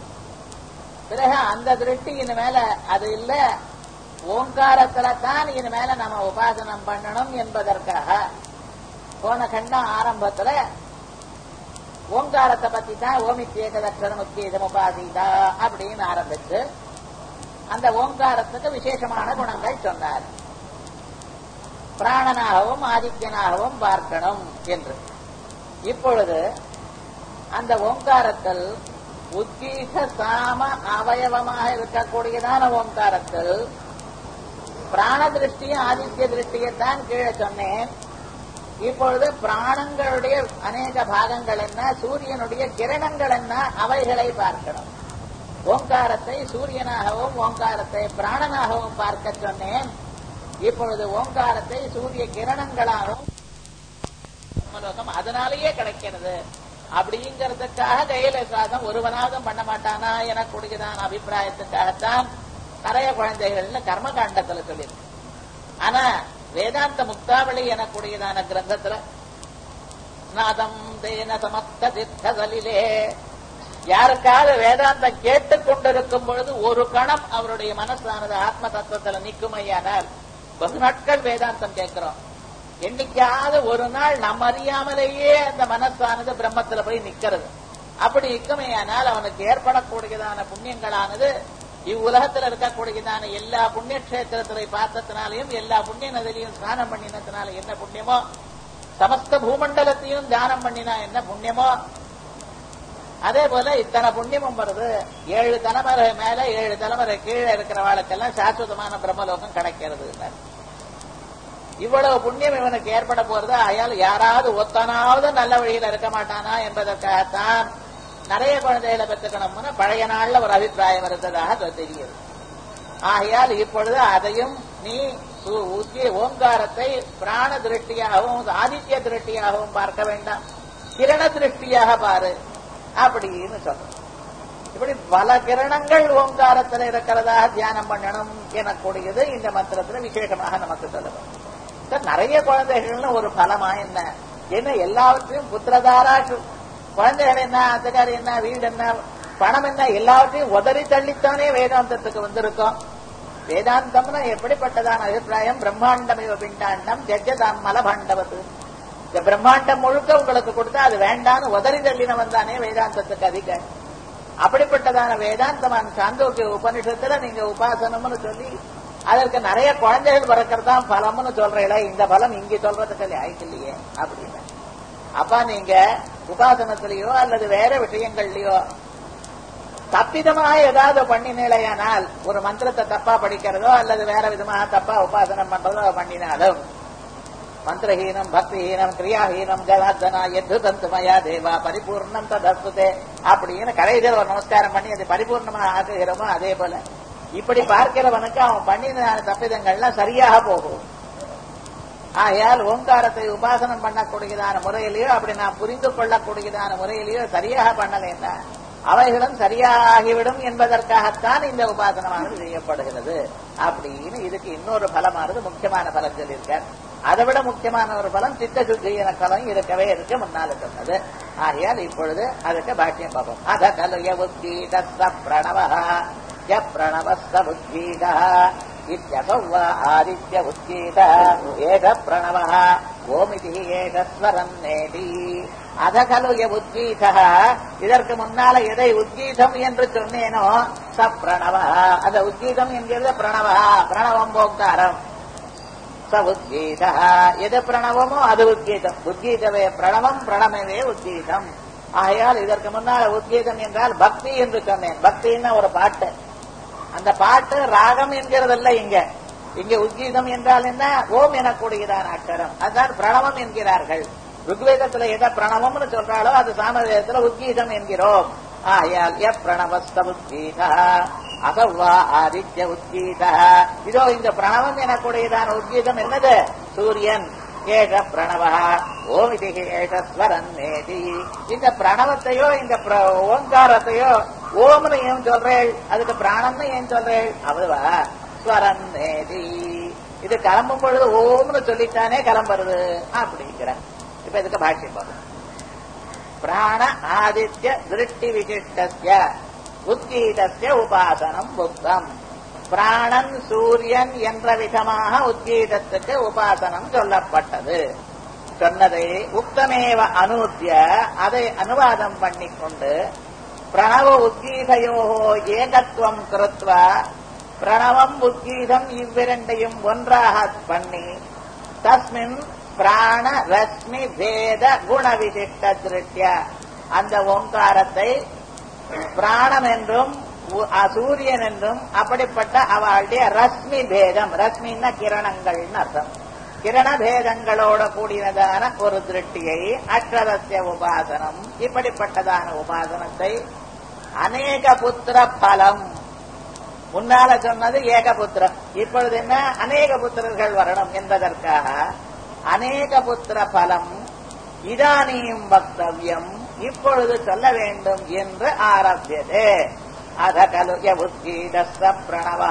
பிறகு அந்த திருஷ்டி இனிமேல அது இல்ல, ஓங்காரத்துல தான் இனிமேல நம்ம உபாசனம் பண்ணணும் என்பதற்காக போன கண்டம் ஆரம்பத்துல ஓங்காரத்தை பத்தி தான் ஓமித்யேகதக்ஷரம் உத்கீதம் உபாசிதா அப்படின்னு ஆரம்பிச்சு அந்த ஓங்காரத்துக்கு விசேஷமான குணங்கள் சொன்னார். பிராணனாகவும் ஆதித்யனாகவும் பார்க்கணும் என்று. இப்பொழுது அந்த ஓங்காரத்தில் உத்கீத சாம அவயவமாக இருக்கக்கூடியதான ஓங்காரத்தில் பிராண திருஷ்டியும் ஆதித்ய திருஷ்டியைத்தான் கீழே சொன்னேன். இப்பொழுது பிராணங்களுடைய அநேக பாகங்கள் என்ன, சூரியனுடைய கிரணங்கள் என்ன, அவைகளை பார்க்கணும். ஓங்காரத்தை சூரியனாகவும் ஓங்காரத்தை பிராணனாகவும் பார்க்க சொன்னேன். இப்பொழுது ஓங்காரத்தை சூரிய கிரணங்களாகவும் அதனாலேயே கிடைக்கிறது அப்படிங்கிறதுக்காக கையிலசாதம் ஒருவனாவதும் பண்ண மாட்டானா எனக்கூடியதான அபிப்பிராயத்துக்காகத்தான் நிறைய குழந்தைகள்னு கர்மகாண்டத்துல சொல்லியிருக்கு. ஆனா வேதாந்த முக்தாவளி எனக்கூடியதான கிரந்தத்துல நாதம் தேன சமஸ்த தீர்த்ததலிலே யாருக்காவது வேதாந்தம் கேட்டுக் கொண்டிருக்கும் பொழுது ஒரு கணம் அவருடைய மனசானது ஆத்ம தத்துவத்துல நிற்குமையானால் பகு நாட்கள் வேதாந்தம் கேட்கிறோம். என்னைக்காவது ஒரு நாள் நம்ம அறியாமலேயே அந்த மனசானது பிரம்மத்துல போய் நிக்கிறது. அப்படி நிற்குமையானால் அவனுக்கு ஏற்படக்கூடியதான புண்ணியங்களானது இவ்வுலகத்தில் இருக்கக்கூடியதான எல்லா புண்ணிய கஷேத்திரத்திலே பார்த்ததுனாலையும் எல்லா புண்ணிய நதிலையும் ஸ்நானம் பண்ணினதுனால என்ன புண்ணியமோ, சமஸ்த பூமண்டலத்தையும் தியானம் பண்ணினா என்ன புண்ணியமோ, அதே போல இத்தனை புண்ணியமும் வருது. ஏழு தலைமுறை மேல ஏழு தலைமுறை கீழே இருக்கிறவாளுக்கெல்லாம் சாஸ்வதமான பிரம்மலோகம் கிடைக்கிறது. இவ்வளவு புண்ணியம் இவனுக்கு ஏற்பட போறது. ஆயால் யாராவது ஒத்தனாவது நல்ல வழியில இருக்க மாட்டானா என்பதற்காகத்தான் நிறைய குழந்தைகளை பெற்றுக்கணும்னு பழைய நாள்ல ஒரு அபிப்பிராயம் இருந்ததாக தெரியுது. ஆகையால் இப்பொழுது அதையும் நீ ஓங்காரத்தை பிராண திருஷ்டியாகவும் ஆதித்ய திருஷ்டியாகவும் பார்க்க வேண்டாம், கிரண திருஷ்டியாக பாரு அப்படின்னு சொல்றோம். இப்படி பல கிரணங்கள் ஓங்காரத்தில் இருக்கிறதாக தியானம் பண்ணணும் எனக்கூடியது இந்த மந்திரத்துல விசேஷமாக நமக்கு சொல்லணும். நிறைய குழந்தைகள்னு ஒரு பலமா என்ன என்ன எல்லாவற்றையும் புத்திரதாரா குழந்தைகள் என்ன, அத்தகாரி என்ன, வீடு என்ன, பணம் என்ன, எல்லாவற்றையும் உதறி தள்ளித்தானே வேதாந்தத்துக்கு வந்திருக்கோம். வேதாந்தம்னா எப்படிப்பட்டதான அபிப்பிராயம்? பிரம்மாண்டம் இவ பிண்டாண்டம் ஜஜதாம் மலபாண்டவத்து. இந்த பிரம்மாண்டம் முழுக்க உங்களுக்கு கொடுத்தா அது வேண்டான்னு உதறி தள்ளினவன் தானே வேதாந்தத்துக்கு அதிக. அப்படிப்பட்டதான வேதாந்தமான சாந்தோக்கிய உபனிஷத்துல நீங்க உபாசனம்னு சொல்லி அதற்கு நிறைய குழந்தைகள் பிறக்கிறதான் பலம்னு சொல்றீங்களே, இந்த பலம் இங்க சொல்றதுக்கு ஆயிட்டு இல்லையே அப்படின்னு. அப்ப நீங்க உபாசனத்திலேயோ அல்லது வேற விஷயங்கள்லயோ தப்பிதமாக ஏதாவது பண்ணினேலையானால், ஒரு மந்திரத்தை தப்பா படிக்கிறதோ அல்லது வேற விதமாக தப்பா உபாசனம் பண்றதோ பண்ணினாலும் மந்திரஹீனம் பக்திஹீனம் கிரியாஹீனம் ஜனார்தனா எது தந்துமயா தேவா பரிபூர்ணம் ததஸ்துதே அப்படின்னு கடைசியில் ஒரு நமஸ்காரம் பண்ணி அது பரிபூர்ணமாக ஆக்குகிறோமோ அதே போல இப்படி பார்க்கிறவனுக்கு அவன் பண்ணின தப்பிதங்கள்லாம் சரியாக போகும். ஆகையால் ஓங்காரத்தை உபாசனம் பண்ணக்கூடியதான முறையிலேயோ அப்படி நாம் புரிந்து கொள்ளக்கூடியதான முறையிலேயோ சரியாக பண்ணலைன்னா அவைகளும் சரியாகிவிடும் என்பதற்காகத்தான் இந்த உபாசனமானது செய்யப்படுகிறது அப்படின்னு இதுக்கு இன்னொரு பலமானது முக்கியமான பலம் சொல்லியிருக்கார். அதை விட முக்கியமான ஒரு பலம் சித்த சுத்தியின பலம் இருக்கவே இருக்கு முன்னால சொன்னது. ஆகையால் இப்பொழுது அதுக்கு பாஷ்யம் பார்ப்போம். அத கலுய உத்கீத பிரணவ பிரணவஸ்த உத்கீத ஆதித்ய உத்கீத ஏக பிரணவ ஓமிதி ஏகஸ்வரன்னேதி அத கலுய உத்கீத. இதற்கு முன்னால எதை உத்கீதம் என்று சொன்னேனோ ச பிரணவ, அந்த உத்கீதம் என்கிறது பிரணவ, பிரணவம் ஓங்காரம். ச உத்கீத, எது பிரணவமோ அது உத்கீதம். உத்கீதவே பிரணவம், பிரணமே உத்கீதம். ஆகையால் இதற்கு முன்னால உத்கீதம் என்றால் பக்தி என்று சொன்னேன். பக்தின்னா ஒரு பாட்டு, அந்த பாட்டு ராகம் என்கிறதல்ல. இங்க இங்க உத்கீதம் என்றால் என்ன? ஓம் எனக்கூடியதான அக்ஷரம், அதுதான் பிரணவம் என்கிறார்கள். ருக்வேதத்துல எதை பிரணவம்னு சொல்றாளோ அது சாமவேதத்துல உத்கீதம் என்கிறோம். ஆயால் எ பிரணவஸ்த உத்கீத அசவ்வா ஆதித்ய உத்கீத. இதோ இந்த பிரணவம் எனக்கூடியதான உத்கீதம் என்னது? சூரியன். ஏக பிரணவ ஓமிதி ஏகஸ்வரன்னேதி. இந்த பிரணவத்தையோ இந்த ஓங்காரத்தையோ ஓம்னு ஏன் சொல்றேள், அதுக்கு பிராணம்னு ஏன் சொல்றேள்? அவ்வளவா ஸ்வரன்னேதி. இது கிளம்பும் பொழுது ஓம்னு சொல்லித்தானே கிளம்புறது அப்படிங்கிற. இப்ப இதுக்கு பாஷ்யம் போதும். பிராண ஆதித்ய திருஷ்டி விசிஷ்டஸ்ய உத்கீதஸ்ய உபாசனம் புத்தம். பிராணன் சூரியன் என்ற விதமாக உத்கீதத்துக்கு உபாசனம் சொல்லப்பட்டது. சொன்னதை உக்தமேவ அனூத்திய, அதை அனுவாதம் பண்ணிக்கொண்டு பிரணவ உத்கீதையோ ஏகத்துவம் கிருத்வா, பிரணவம் உத்கீதம் இவ்விரண்டையும் ஒன்றாக பண்ணி தஸ்மின் பிராண ரஸ்மி பேத குண விசிஷ்ட திருஷ்ய அந்த ஓங்காரத்தை பிராணம் என்றும் சூரியன் என்றும் அப்படிப்பட்ட அவளுடைய ரஸ்மி பேதம், ரஸ்மின்னா கிரணங்கள்னு அர்த்தம், கிரண பேதங்களோட கூடினதான ஒரு திருஷ்டியை அக்ஷரஸ்ய உபாசனம், இப்படிப்பட்டதான உபாசனத்தை அநேக புத்திர பலம், முன்னால சொன்னது ஏகபுத்திரம், இப்பொழுது என்ன அநேக புத்திரர்கள் வரணும் என்பதற்காக அநேக புத்திர பலம் இதானியும் வக்தவ்யம் இப்பொழுது சொல்ல வேண்டும் என்று ஆரம்பியது. அத கலு உத்கீதஸ்த பிரணவா,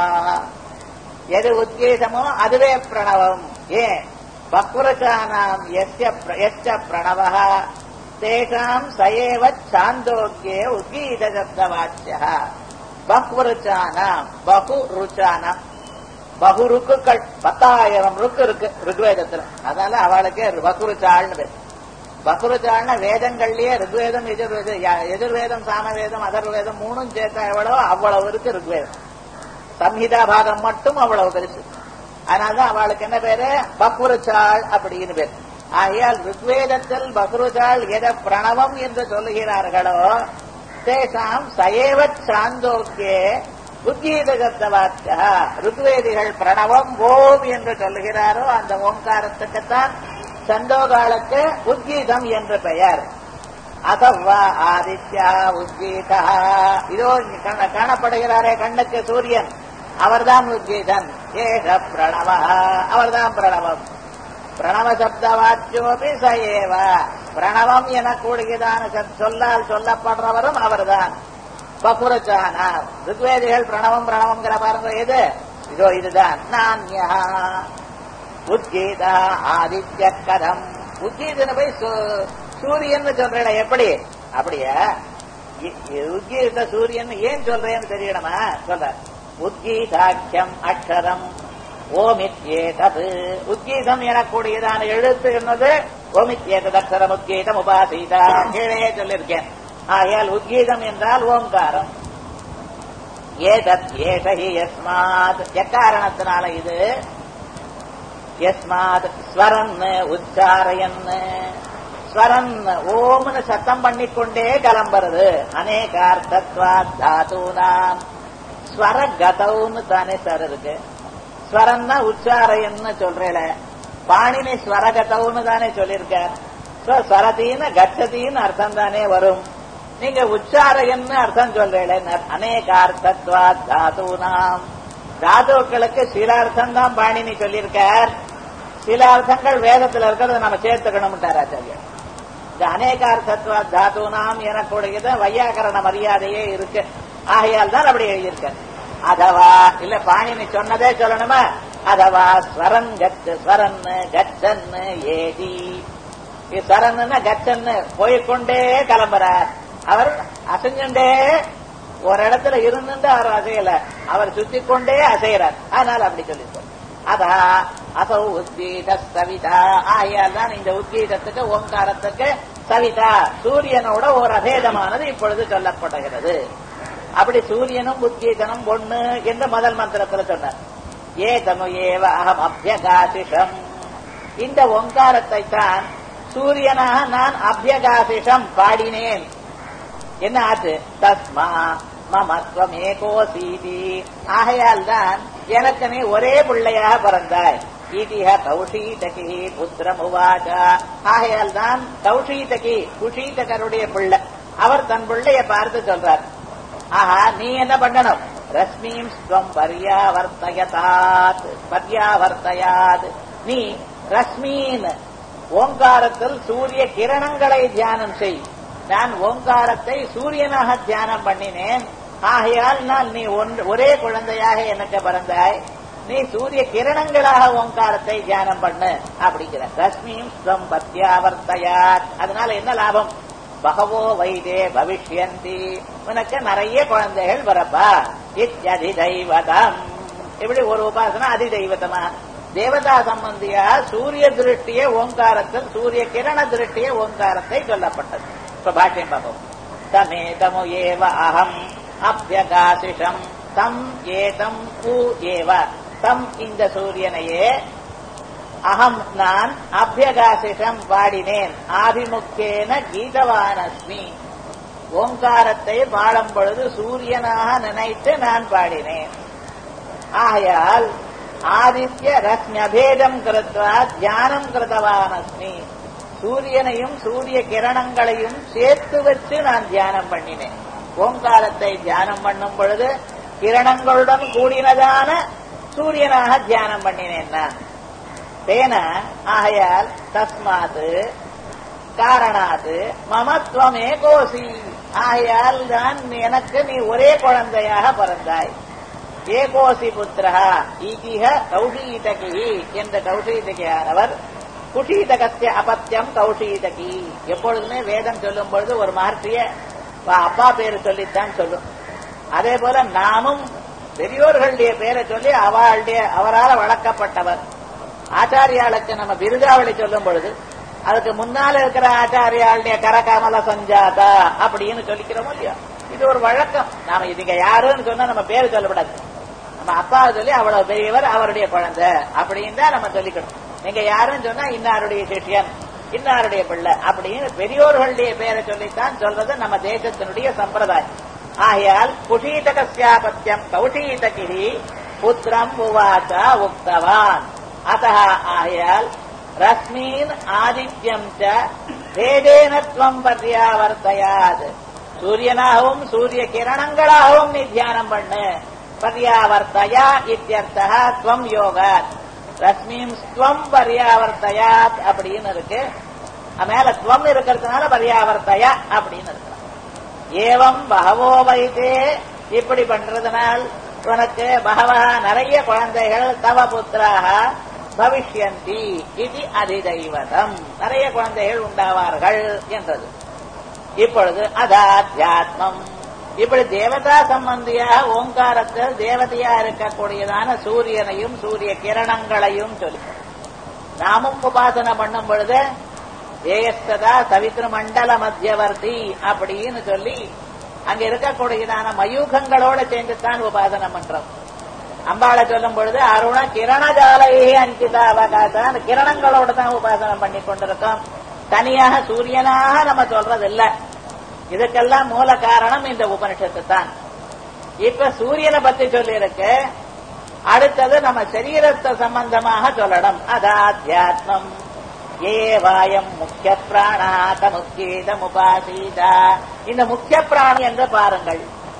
எது உத்கீதமோ அதுவே பிரணவம். ஏன் பக்வரச்சானாம் எஸ்ய பிரணவ தேஷாம் சயேவ சாந்தோக்கியே உத்கீத சப்தவாச்சிய. பக்வருச்சானாம் பகு ருச்சானாம், பகு ருக்குகள் பத்தாயிரம் ருக்கு இருக்கு ருக்வேதத்துல, அதனால அவளுக்கு பகுருச்சாள்னு பேர். பகுருச்சாள்னா வேதங்கள்லயே ருக்வேதம் எதிர்வேதம் எதிர்வேதம் சாமவேதம் அதர்வேதம் மூணும் சேர்த்தா எவ்வளவு அவ்வளவு இருக்கு ருக்வேதம். சம்ஹிதா பாகம் மட்டும் அவ்வளவு பெருசு, அதனாலதான் அவளுக்கு என்ன பேரு பகுருச்சாள் அப்படின்னு பேர். ஆகையால் ருக்வேதத்தில் பகுருச்சாள் எதை பிரணவம் என்று சொல்லுகிறார்களோ தேசாம் சயேவ சாந்தோக்கியே உத்கீத சப்தவாக்கிய, ருக்வேதிகள் பிரணவம் ஓம் என்று சொல்லுகிறாரோ அந்த ஓங்காரத்துக்குத்தான் சந்தோகாலுக்கு உத்கீதம் என்று பெயர். அதவா ஆதித்யா உத்கீதா, இதோ காணப்படுகிறாரே கண்ணுக்கு சூரியன், அவர்தான் உத்கீதன். ஏஷ பிரணவ, அவர்தான் பிரணவம். பிரணவ சப்தவாச்சியோபி சயேவ, பிரணவம் என கூடுகிறான சொல்லால் சொல்லப்படுறவரும் அவர்தான். பகுரச்சானா, ருக்வேதிகள் பிரணவம் பிரணவம்ங்கிற பாருங்க, எது இதோ இதுதான். நான்யா உத்கீதா ஆதித்ய கதம், உத்கீதனை போய் சூரியன் சொல்ற எப்படி? அப்படியா உத்கீத சூரியன் ஏன் சொல்றேன்னு தெரியணுமா? சொல்ற உத்கீதாக்கியம் அக்ஷரம் ஓமித்யேதது, உத்கீதம் எனக்கூடியதான எழுத்து என்னது ஓமித்யேதது அக்ஷரம் உத்கீதம் உபாசீதா, கீழே சொல்லியிருக்கேன். ஆகையால் உத்கீதம் என்றால் ஓங்காரம். ஏதத் ஏஷஹி யஸ்மாத், எக்காரணத்தினால இது? யஸ்மாத் ஸ்வரன் உச்சாரயன், ஸ்வரன் ஓம்னு சத்தம் பண்ணிக்கொண்டே கிளம்புறது. அநேகார்த்தத்வாத் தாதூனாம், ஸ்வர கதவுன்னு தானே சார் இருக்கு. ஸ்வரன்னா உச்சாரயன்னு சொல்றேல, பாணினி ஸ்வரகதவுன்னு தானே சொல்லியிருக்கார். ஸ்வரத்தின்னு கச்சதின்னு அர்த்தம் தானே வரும். நீங்க உச்சாரயன்னு அர்த்தம் சொல்றேன். அநேகார்த்தத்வாத் தாதூனாம், தாதுக்களுக்கு சில அர்த்தம் தான் பாணினி சொல்லியிருக்கார், சில அர்த்தங்கள் வேதத்தில் இருக்கிறத நம்ம சேர்த்துக்கணும்ட்டார் ஆச்சாரியர். இந்த அநேகார்த்தத்வா தாதுனாம் எனக்கூடியது வையாகரண மரியாதையே இருக்கு, ஆகையால் தான் அப்படி எழுதியிருக்கார். அதவா இல்ல பாணினி சொன்னதே சொல்லணுமா? அதவா ஸ்வரன் கச்சு ஸ்வரன் கச்சன் ஏதி, ஸ்வரன்னு கச்சன்னு போய்கொண்டே கிளம்புறார். அவர் அசைஞ்சுண்டே ஒரு இடத்துல இருந்துட்டு அவர் அசையல, அவர் சுத்தி கொண்டே அசைகிறார், அதனால அப்படி சொல்லியிருக்கார். அதா அசௌ உத்கீத சவிதா, ஆகையால் தான் இந்த உத்கீதத்துக்கு ஓங்காரத்துக்கு சவிதா சூரியனோட ஒரு அபேதமானது இப்பொழுது சொல்லப்படுகிறது. அப்படி சூரியனும் உத்கீதனும் ஒண்ணு என்று முதல் மந்திரத்துல சொன்னார். ஏ தமு ஏவ அகம் அபியகாசிஷம், இந்த ஓங்காரத்தை தான் சூரியனாக நான் அபியகாசிஷம் பாடினேன். என்ன ஆச்சு? தஸ்மா மமத்வம் ஏகோசீதி, ஆகையால் தான் எனக்கு நீ ஒரே பிள்ளையாக பிறந்தாய். ஈதிஹ கௌஷீதகி புத்திரம் உவாச்ச, ஆகையால் தான் கௌஷீதகி குஷீதகருடைய பிள்ளை, அவர் தன் பிள்ளைய பார்த்து சொல்றார், ஆஹா நீ என்ன பண்ணணும்? ரஸ்மீம் ஸ்வம் பர்யாவர்த்தயதாத் பர்யாவர்த்தயாத், நீ ரஸ்மீன் ஓங்காரத்தில் சூரிய கிரணங்களை தியானம் செய். நான் ஓங்காரத்தை சூரியனாக தியானம் பண்ணினேன், ஆகையால் நான் நீ ஒரே குழந்தையாக எனக்கு பிறந்தாய், நீ சூரிய கிரணங்களாக ஓங்காரத்தை தியானம் பண்ணு அப்படிங்கிற. ரஸ்மியும் ஸ்வம் பத்யாவர்த்தயாத், அதனால என்ன லாபம்? பகவோ வைதே பவிஷ்யந்தி, உனக்கு நிறைய குழந்தைகள் பிறப்பா. இத்யதி தெய்வதம், இப்படி ஒரு உபாசனா அதி தெய்வதமா தேவதா சம்பந்தியா சூரிய திருஷ்டிய ஓங்காரத்தில் சூரிய கிரண திருஷ்டிய ஓங்காரத்தை சொல்லப்பட்டது. இப்ப பாஷ்யம் பார்ப்போம். தமேதமு ஏவ அகம் அப்யகாசிஷம் தம் ஏதம் பூ ஏவ, தம் இந்த சூரியனையே அகம் நான் அபியகாசிஷம் பாடினேன் ஆபிமுக்கேன கீதவானஸ்மி. ஓங்காரத்தை பாடும் பொழுது சூரியனாக நினைத்து நான் பாடினேன். ஆகையால் ஆதித்ய ரஸ்மியபேதம் கிருத்வா தியானம் கிருதவானஸ்மி. சூரியனையும் சூரிய கிரணங்களையும் சேர்த்து வச்சு நான் தியானம் பண்ணினேன். ஓங்காரத்தை தியானம் பண்ணும் பொழுது கிரணங்களுடன் கூடினதான சூரியனாக தியானம் பண்ணினேன் நான். தேன ஆகையால் தஸ்மாது காரணாது மமத்வமே கோசி. ஆகையால் தான் எனக்கு நீ ஒரே குழந்தையாக பிறந்தாய். ஏகோசி புத்திரா ஈகிஹ கௌஷீதகி என்ற கௌஷீதகியானவர் குஷீதகத்திய அபத்தியம் கௌஷீதகி. எப்பொழுதுமே வேதம் சொல்லும் பொழுது ஒரு மகர்ஷிய அப்பா பேரு சொல்லித்தான் சொல்லும். அதே போல நாமும் பெரியோர்களுடைய பேரை சொல்லி அவளுடைய அவரால் வளர்க்கப்பட்டவர். ஆச்சாரியாளுக்கு நம்ம விருதாவளி சொல்லும் பொழுது அதுக்கு முன்னால இருக்கிற ஆச்சாரியாளுடைய கரகமல சஞ்சாதா அப்படின்னு சொல்லிக்கிறோமோ இல்லையா? இது ஒரு வழக்கம். நாம இதுங்க யாருன்னு சொன்னா நம்ம பேரு சொல்லப்படாது. நம்ம அப்பாவை சொல்லி அவ்வளவு பெரியவர், அவருடைய குழந்தை அப்படின்னு தான் நம்ம சொல்லிக்கணும். நீங்க யாருன்னு சொன்னா இன்னாருடைய சிஷ்யன், இன்னாருடைய பிள்ளை அப்படின்னு பெரியோர்களுடைய பேரை சொல்லித்தான் சொல்றது நம்ம தேசத்தினுடைய சம்பிரதாயம். ஆகையால் குஷீதகஸ்யாபத்தியம் கௌஷீதகி புத்திரம் உவாச்ச உக்தவான். அத்தः ஆகையால் ரஸ்மீன் ஆதித்யம் ச வேதேனத்வம் பர்யாவர்த்தயாத். சூரியனாகவும் சூரிய கிரணங்களாகவும் நீ தியானம் பண்ணு. பர்யாவர்த்தயா இத்யர்த்தः த்வம் யோகாத். ரஸ்மீன் ஸ்வம் பர்யாவர்த்தயாத் அப்படின்னு இருக்கு. மேல துவம் இருக்கிறதுனால பர்யாவர்த்தயா அப்படின்னு இருக்கு. ஏவம் பகவோ வைத்தே இப்படி பண்றதுனால் உனக்கு பகவா நிறைய குழந்தைகள் தவ புத்திராக பவிஷ்யந்தி இது அதிதைவதம். நிறைய குழந்தைகள் உண்டாவார்கள் என்றது. இப்பொழுது அதாத்யாத்மம் இப்படி தேவதா சம்பந்தியாக ஓங்காரத்தில் தேவதையா இருக்கக்கூடியதான சூரியனையும் சூரிய கிரணங்களையும் சொல்லி நாமும் உபாசனை பண்ணும் பொழுது ஏயஸ்ததா சவித்ரு மண்டல மத்தியவர்த்தி அப்படின்னு சொல்லி அங்க இருக்கக்கூடியதான மயூகங்களோட சேர்ந்துதான் உபாசனை பண்றோம். அம்பாளை சொல்லும் பொழுது அருண கிரணஜாலையே அஞ்சிதா அவகாசம் கிரணங்களோட தான் உபாசனை பண்ணி கொண்டிருக்கோம். தனியாக சூரியனாக நம்ம சொல்றது இல்ல. இதுக்கெல்லாம் மூல காரணம் இந்த உபனிஷத்து தான். இப்ப சூரியனை பத்தி சொல்லி இருக்கு. அடுத்தது நம்ம சரீரத்தை சம்பந்தமாக சொல்லணும். அதாத்யாத்மம் ஏவாயம் முக்கிய பிராணாத முக்கியதம் உபாசீதா. இந்த முக்கிய பிராணம் என்று பாருங்கள்.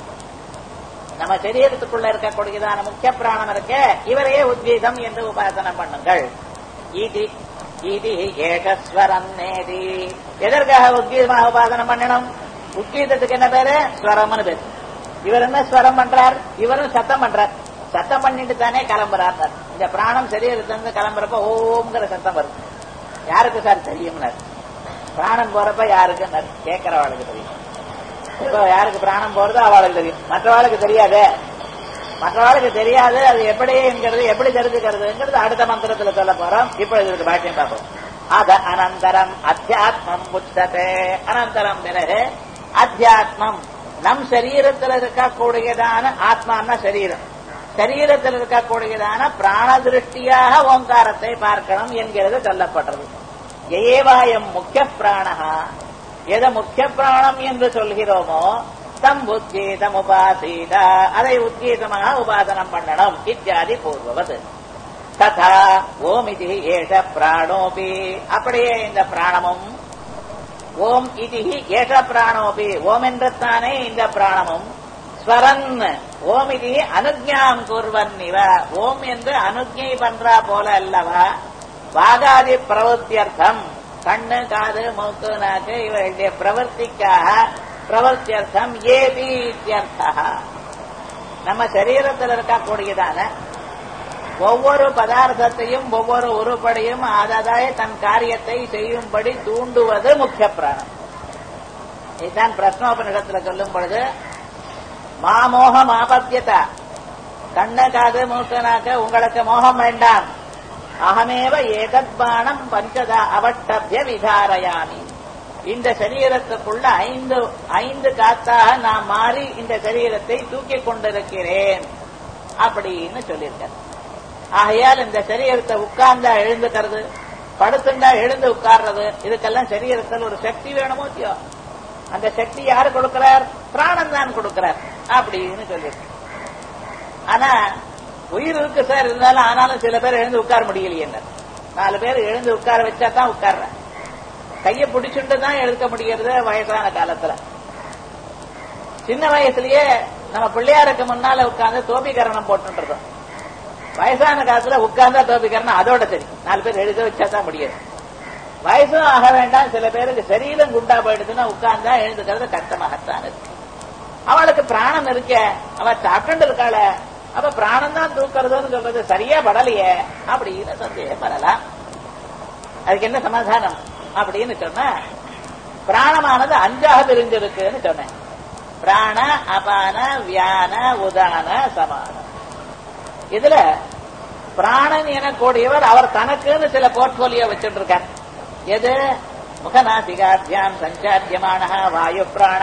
நம்ம சரீரத்துக்குள்ள இருக்கக்கூடியதான முக்கிய பிராணம் இருக்க இவரையே உத்கீதம் என்று உபாசனை பண்ணுங்கள். ஈதி ஈதி ஏகஸ்வரம் நேதி. எதற்காக உத்கீதமாக உபாசனை பண்ணணும்? உத்கீதத்துக்கு என்ன பேரு? ஸ்வரம்னு பேரு. இவர் என்ன ஸ்வரம் பண்றார்? இவரும் சத்தம் பண்றார். சத்தம் பண்ணிட்டு தானே கிளம்புறார். இந்த பிராணம் சரீரத்திலிருந்து கிளம்புறப்ப ஓம்ங்கிற சத்தம் வருது. யாருக்கு சார் தெரியும்னார்? பிராணம் போறப்ப யாருக்கு கேட்கிறவாளுக்கு தெரியும். இப்ப யாருக்கு பிராணம் போறது அவளுக்கு தெரியும், மற்றவாளுக்கு தெரியாது. மற்றவாளுக்கு தெரியாது. அது எப்படி என்கிறது எப்படி தெரிஞ்சுக்கிறதுங்கிறது அடுத்த மந்திரத்துல சொல்ல போறோம். இப்ப இதுக்கு பாக்கியம் பார்ப்போம். அத அனந்தரம் அத்தியாத்மம் புத்ததே. அனந்தரம் பிறகு அத்தியாத்மம் நம் சரீரத்தில் இருக்கக்கூடியதான ஆத்மான்னா சரீரம், சரீரத்தில் இருக்கக்கூடியதான பிராண திருஷ்டியாக ஓங்காரத்தை பார்க்கணும் என்கிறது சொல்லப்பட்டது. ஏவாயம் முக்கிய பிராணஹா. எதை முக்கிய பிராணம் என்று சொல்கிறோமோ தம் உத்கீதம் உபாசீதா, அதை உத்கீதமாக உபாசனம் பண்ணணும். இத்தியாதி பூர்வவது. ததா ஓம் இது ஏஷ பிராணோபி. அப்படியே இந்த பிராணமும் ஓம் இது ஏஷ பிராணோபி, ஓம் என்றுத்தானே இந்த பிராணமும் ஸ்வரன் ஓம் இது அனுஜ்ஞாம் குர்வன் இவ, ஓம் என்று அனுஜ்ஞை பண்றா போல அல்லவா வாகாதி பிரவருத்தியர்த்தம், கண்ணு காது மூக்கு நாக்கு இவர்களுடைய பிரவர்த்திக்காக பிரவர்த்தியர்த்தம் ஏபி இத்தியர்த்தா. நம்ம சரீரத்தில் இருக்கக்கூடியதான ஒவ்வொரு பதார்த்தத்தையும் ஒவ்வொரு உருப்படியும் அததாய் தன் காரியத்தை செய்யும்படி தூண்டுவது முக்கிய பிராணம். இதுதான் பிரஸ்னோபனிடத்தில் சொல்லும் பொழுது மாமோகம் ஆபத்தியதா. கண்ணு காது மூக்கு நாக்கு உங்களுக்கு மோகம் வேண்டாம். அகமேவ ஏகத்பானம் பஞ்சதா அவட்டபிய விதாரயாமி. இந்த சரீரத்துக்குள்ள ஐந்து ஐந்து காத்தாக நான் மாறி இந்த சரீரத்தை தூக்கி கொண்டிருக்கிறேன் அப்படின்னு சொல்லியிருக்க. ஆகையால் இந்த சரீரத்தை உட்கார்ந்தா எழுந்துக்கிறது, படுத்துண்டா எழுந்து உட்கார்றது, இதுக்கெல்லாம் சரீரத்தில் ஒரு சக்தி வேணுமோ இல்லையோ? அந்த சக்தி யாரு கொடுக்கிறார்? பிராணன் தான் கொடுக்கிறார் அப்படின்னு சொல்லியிருக்கு. ஆனா உயிர் இருக்கு சார், இருந்தாலும் ஆனாலும் சில பேர் எழுந்து உட்கார முடியலையே. நாலு பேர் எழுந்து உட்கார வச்சா தான் உட்கார்ற, கையை பிடிச்சுட்டு தான் எழுக்க முடியறது வயசான காலத்துல. சின்ன வயசுலயே நம்ம பிள்ளையாருக்கு முன்னால உட்கார்ந்து தோப்பிகரணம் போட்டுருக்கோம். வயசான காலத்துல உட்கார்ந்தா தோப்பிகரணம் அதோட சரி, நாலு பேர் எழுத வச்சா தான் முடியாது. வயசும் ஆக வேண்டாம், சில பேருக்கு சரீரம் குண்டா போயிடுதுன்னா உட்கார்ந்தா எழுந்துக்கிறது கஷ்டமாகத்தான் இருக்கு. அவளுக்கு பிராணம் இருக்க, அவ சாப்பிட்டு இருக்காள, அப்ப பிராணம் தான் தூக்குறதுன்னு சொல்றது சரியா படலையே அப்படின்னு சந்தேகப்படலாம். அதுக்கு என்ன சமாதானம் அப்படின்னு சொன்னா, பிராணமானது அஞ்சாக பிரிஞ்சிருக்குன்னு சொன்னேன். பிராண, அபான, வியான, உதான, சமான. இதுல பிராணன் என கூடியவர் அவர் தனக்குன்னு சில போர்ட்போலியோ வச்சுட்டு இருக்கார். எது? முகநாசிகாத்தியாம் சஞ்சாத்தியமான வாயு பிராண.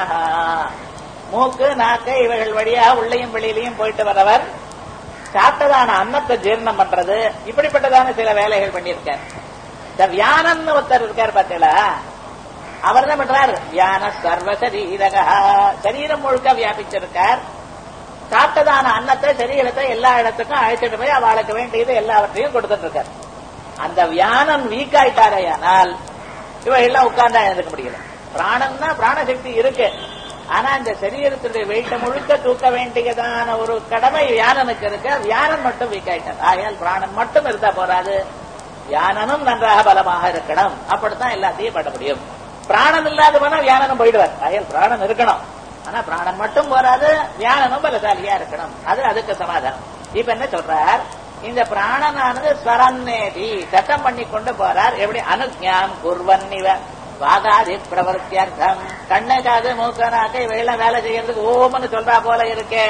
மூக்கு, நாக்கு இவர்கள் வழியா உள்ளையும் வெளியிலையும் போயிட்டு வரவர், சாப்பிட்டதான அன்னத்தை ஜீரணம் பண்றது, இப்படிப்பட்டதான சில வேலைகள் பண்ணியிருக்கார். இந்த வியானன்னு ஒருத்தர் இருக்கார் பார்த்தீங்களா, அவர் தான் பண்றார் வியான சர்வ சரீரக, சரீரம் முழுக்க வியாபிச்சிருக்கார். சாப்பிட்டதான அன்னத்தை சரீரத்தை எல்லா இடத்துக்கும் அழைச்சிட்டு போய் அவளுக்கு வேண்டியது எல்லாவற்றையும் கொடுத்துட்டு இருக்கார். அந்த வியானம் வீக் ஆயிட்டாரையானால் இவ எல்லாம் உட்கார்ந்தா எழுந்துக்க முடியல. பிராணம்னா பிராணசக்தி இருக்கு, ஆனா இந்த சரீரத்துடைய வெயிட்ட முழுக்க தூக்க வேண்டியதான ஒரு கடமை வியானனுக்கு இருக்கு. வியானம் மட்டும் வீக் ஆயிட்டார். ஆகையால் பிராணன் மட்டும் இருந்தா போறாது, வியானனும் நன்றாக பலமாக இருக்கணும். அப்படித்தான் எல்லாத்தையும் பண்ண முடியும். பிராணம் இல்லாத போனா வியானனும் போயிடுவார். ஆகையால் பிராணம் இருக்கணும், ஆனா பிராணம் மட்டும் போறாது, வியானனும் பலசாலியா இருக்கணும். அது அதுக்கு சமாதானம். இப்ப என்ன சொல்றார்? இந்த பிராணனானது ஸ்வரன்னேதி சத்தம் பண்ணி கொண்டு போறார். எப்படி? அனுஜ்ஞாம் குர்வன்னிவ வாகாதி பிரவர்த்தியர்த்தம். கண்ணை காது மூக்கனாக்க இவையெல்லாம் வேலை செய்யறதுக்கு ஓம்னு சொல்றா போல இருக்கே,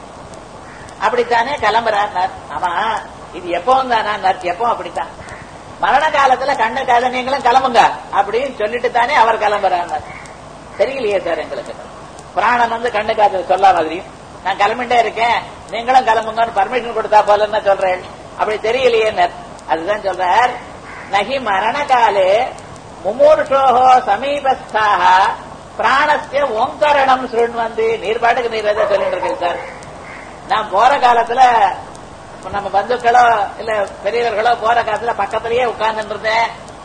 அப்படித்தானே கிளம்புறார். ஆமா, இது எப்பவும் தானா? எப்போ அப்படித்தான். மரண காலத்துல கண்ணை காது நீங்களும் கிளம்புங்க அப்படின்னு சொல்லிட்டு தானே அவர் கிளம்புறார். தெரியலையே சார் எங்களுக்கு, பிராணன் வந்து கண்ணு காது சொல்ல மாதிரியும் நான் கிளம்பிட்டே இருக்கேன் நீங்களும் கிளம்புங்கன்னு பர்மிஷன் கொடுத்தா போலன்னு சொல்றேன், அப்படி தெரியலையே. அதுதான் சொல்றார், நகி மரண காலே முமூர்ஷோஹோ சமீபஸ்தாக பிராணஸ்ய ஓங்கரணம் சுருண்வந்தி. நீர் பாட்டுக்கு நீர் எதை சொல்லிட்டு இருக்கேன் சார். நான் போற காலத்துல நம்ம பந்துக்களோ இல்ல பெரியவர்களோ போற காலத்துல பக்கத்திலேயே உட்கார்ந்து இருந்தேன்.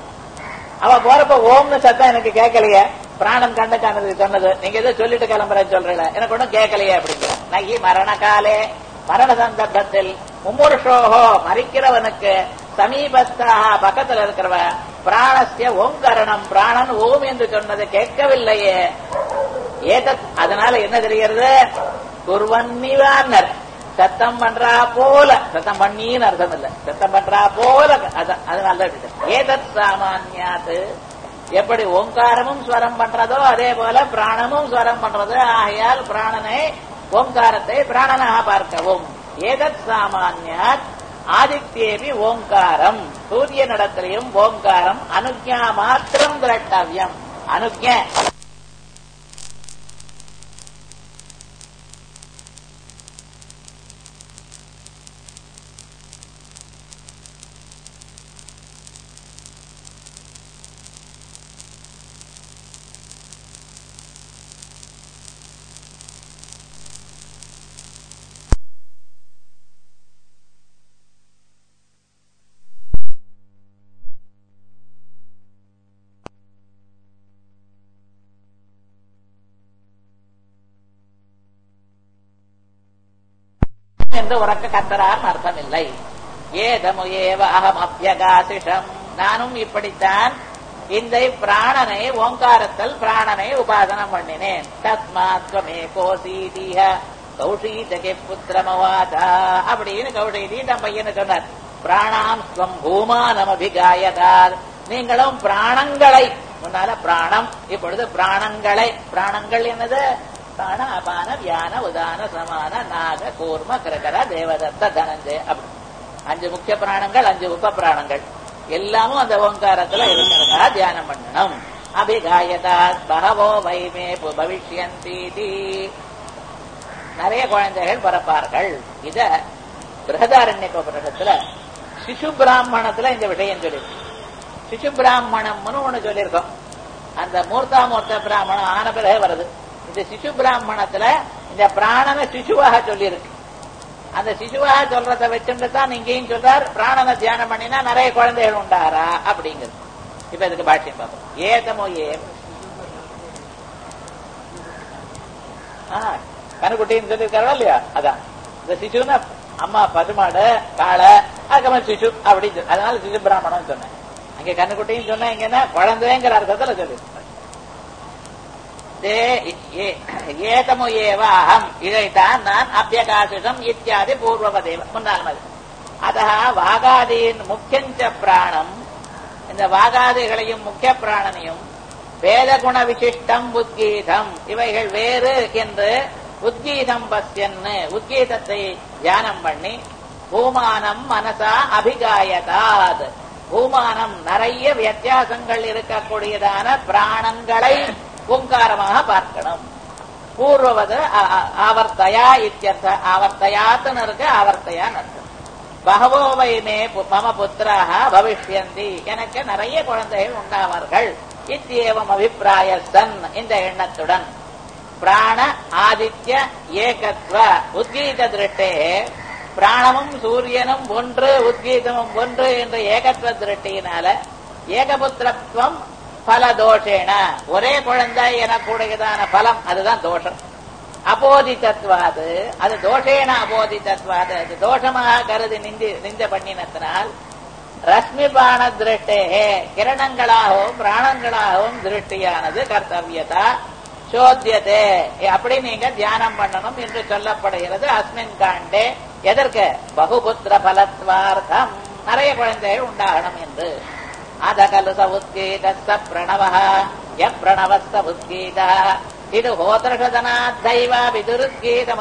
அவ போறப்ப ஓம்னு சத்தம் எனக்கு கேட்கலையே, பிராணம் கண்ணுக்கானது சொன்னது, நீங்க எதோ சொல்லிட்டு கிளம்புறேன்னு சொல்றீங்க, எனக்கு ஒன்றும் கேட்கலையே அப்படிங்கிற. நகி மரண காலே, மரண சந்தர்ப்பத்தில் மும்முர்ஷோஹோ மறிக்கிறவனுக்கு சமீபஸ்தாக பக்கத்தில் இருக்கிறவ பிராணஸ்ய ஓங்கரணம் பிராணன் ஓம் என்று சொன்னது கேட்கவில்லையே. ஏதத் அதனால என்ன தெரிகிறது? குர்வன்னிவான்னர் சத்தம் பண்றா போல, சத்தம் பண்ணின்னு அர்த்தம் இல்ல, சத்தம் பண்றா போல. அதனால ஏதத் சாமான்யாத்து, எப்படி ஓங்காரமும் ஸ்வரம் பண்றதோ அதே போல பிராணமும் ஸ்வரம் பண்றது. ஆகையால் பிராணனை ஓங்காரத்தை பிராணனாக பார்க்கவும். ஏதத் சாமான்யாத் ஆதித்யேபி ஓங்காரம், சூரிய நடத்திலையும் ஓங்காரம் அனுஜ்ஞா மாத்திரம் திரட்டவியம். அனுஜ்ஞ என்று உறக்க கத்தரார் அர்த்தம் இல்லை. ஏதமு ஏவ அகம் அப்யகாசிஷம், நானும் இப்படித்தான் இந்த பிராணனை ஓங்காரத்தில் பிராணனை உபாசனம் பண்ணினேன். தஸ்மாத் த்வமே கோசீதிஹ கௌஷீதகே புத்திரமவாதா அப்படின்னு கௌஷீதி தன் பையனை சொன்னார். பிராணாம் ஸ்வம் பூமானம் அபிகாயதார், நீங்களும் பிராணங்களை, முன்னால பிராணம், இப்பொழுது பிராணங்களை. பிராணங்கள் என்னது? பிராண அபான வியான உதான சமான நாக கூர்ம கிரகர தேவதத்த தனஞ்சய, அப்படி அஞ்சு முக்கிய பிராணங்கள், அஞ்சு உப பிராணங்கள் எல்லாமும் அந்த ஓங்காரத்துல இருக்கிறதா தியானம் பண்ணணும். அபிகாயதா பகவோ வைமே பவிஷ்யந்தி, நிறைய குழந்தைகள் பிறப்பார்கள். இத பிரகதாரண்யகோபனிடத்துல சிசு பிராமணத்துல இந்த விஷயம் சொல்லியிருக்கு. சிசு பிராமணம்னு ஒண்ணு சொல்லியிருக்கோம். அந்த மூர்த்தாமூர்த்த பிராமணம் ஆன பிறகு வருது. இந்த சிசு பிராமணத்துல இந்த பிராணனை சிசுவாக சொல்லியிருக்கு. அந்த சிசுவாக சொல்றதை வச்சுட்டு தான் இங்கேயும் சொல்றார், பிராணனை தியானம் பண்ணினா நிறைய குழந்தைகள் உண்டாரா அப்படிங்கிறது. இப்ப இதுக்கு பாஷ்யம் பார்ப்போம். ஏதமோ ஏ கனுக்குட்டின்னு சொல்லியிருக்காரா இல்லையா? அதான் இந்த சிசுன்னா அம்மா பசுமாடு காளை, அதுக்கப்புறம் சிசு அப்படி, அதனால சிசு பிராமணம் சொன்னேன். அங்க கண்ணுக்குட்டின்னு சொன்னா இங்கன்னா குழந்தைங்கிற அர்த்தத்துல சொல்லு. ஏதமோ ஏவாஹம், இதைத்தான் நான் அபியகாசிஷம் இத்தியாதி பூர்வபதேவ முன்னாள். அத வாகாதீன் முக்கியஞ்ச பிராணம், இந்த வாகாதிகளையும் முக்கிய பிராணனையும் வேதகுண விசிஷ்டம் உத்கீதம் இவைகள் வேறு என்று உத்கீதம் பஸ்யன்னு உத்கீதத்தை தியானம் பண்ணி பூமானம் மனசா அபிகாயதாத், பூமானம் நிறைய வித்தியாசங்கள் இருக்கக்கூடியதான பிராணங்களை ஓங்காரமாக பார்க்கணும். பூர்வவது ஆவர்த்தயா இத்தியர்த்த, ஆவர்த்தயாத்துன்னு இருக்கு, ஆவர்த்தயான்னு இருக்கு. பகவோவை மே மம புத்திராக பவிஷ்யந்தி, எனக்கு நிறைய குழந்தைகள் உண்டாவார்கள். இத்தியேவம் அபிப்பிராயசன், இந்த எண்ணத்துடன் பிராண ஆதித்ய ஏகத்வ உத்கீத திருஷ்டே, பிராணமும் சூரியனும் ஒன்று உத்கீதமும் ஒன்று என்ற ஏகத்துவ திருஷ்டியினால ஏகபுத்திரத்துவம் பல தோஷேன, ஒரே குழந்தை எனக்கூடியதான பலம், அதுதான் தோஷம். அபோதித்தத்வாது, அது தோஷேன அபோதித்தத்வாது, அது தோஷமாக கருதி நிந்தி நிந்த பண்ணினத்தினால் ரஷ்மி பிராண திருஷ்டே, கிரணங்களாகவும் பிராணங்களாகவும் திருஷ்டியானது கர்த்தவியதா சோத்தியதே, அப்படி நீங்க தியானம் பண்ணணும் என்று சொல்லப்படுகிறது அஸ்மின் காண்டே. எதற்கு? பகுபுத்திர பலத்வார்த்தம், நிறைய குழந்தைகள் உண்டாகணும் என்று. அத கலு ச உத்கீத ச பிரணவ ய பிரணவஸ்த உத்கீத, இது ஹோத்ரஷதனாத்தைவ விதுருத்கீதம்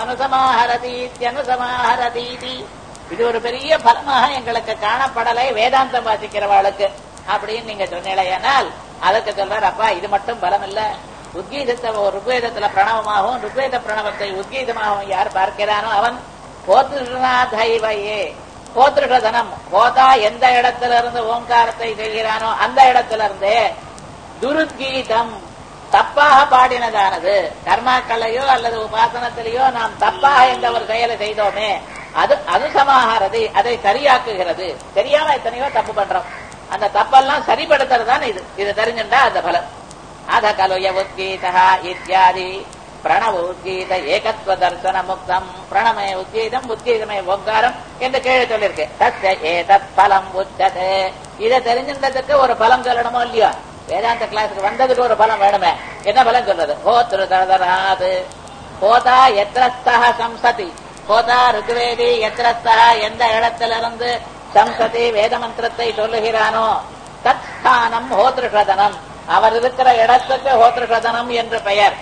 அனுசமாஹரதீத்யனுசமாஹரதீதி, இது ஒரு பெரிய பலமாக எங்களுக்கு காணப்படலை வேதாந்தம் வாசிக்கிறவாளுக்கு அப்படின்னு நீங்க சொன்னீங்களேனால் அதுக்கு சொல்றார், அப்பா இது மட்டும் பலம் இல்ல, உத்கீதத்தை ருக்வேதத்துல பிரணவமாகவும் ருக்வேத பிரணவத்தை உத்கீதமாகவும் யார் பார்க்கிறானோ அவன் ஹோத்ருஷனாதைவையே, ஹோத்ருஷதனம், ஹோதா எந்த இடத்துல இருந்து ஓங்காரத்தை செய்கிறானோ அந்த இடத்துல இருந்தே துருத்கீதம் தப்பாக பாடினதானது, கர்மாக்களையோ அல்லது உபாசனத்திலேயோ நாம் தப்பாக எந்த ஒரு செயலை செய்தோமே அது அனுசமாகிறது, அதை சரியாக்குகிறது. தெரியாம எத்தனையோ தப்பு பண்றோம், அந்த தப்பெல்லாம் சரிப்படுத்துறது தான் இது. இது தெரிஞ்சுட்டா அந்த பலம். அத கலுய உத்கீதா இத்தியாதி பிரணவ உத்கீத ஏகத்துவ தர்சன முக்தம், பிரணமே உத்கீதம் உத்கீதமே ஓங்காரம் என்று கீழே சொல்லிருக்கு. தஸ்ய ஏதத் பலம் உச்சதே, இதை தெரிஞ்சின்றதுக்கு ஒரு பலம் சொல்லணுமோ இல்லையோ? வேதாந்த கிளாஸுக்கு வந்ததுக்கு ஒரு பலம் வேணுமே. என்ன பலம் சொல்றது? ஹோத்ரு தரதராது, ஹோதா எத்ரஸ்தா சம்சதி, ஹோதா ருக்வேதி எத்ரஸ்தா எந்த இடத்திலிருந்து சம்சதி வேத மந்திரத்தை சொல்லுகிறானோ தத் ஸ்தானம் ஹோத்ருஷதனம், அவர் இருக்கிற இடத்துக்கு ஹோத்ருஷதனம் என்று பெயர்.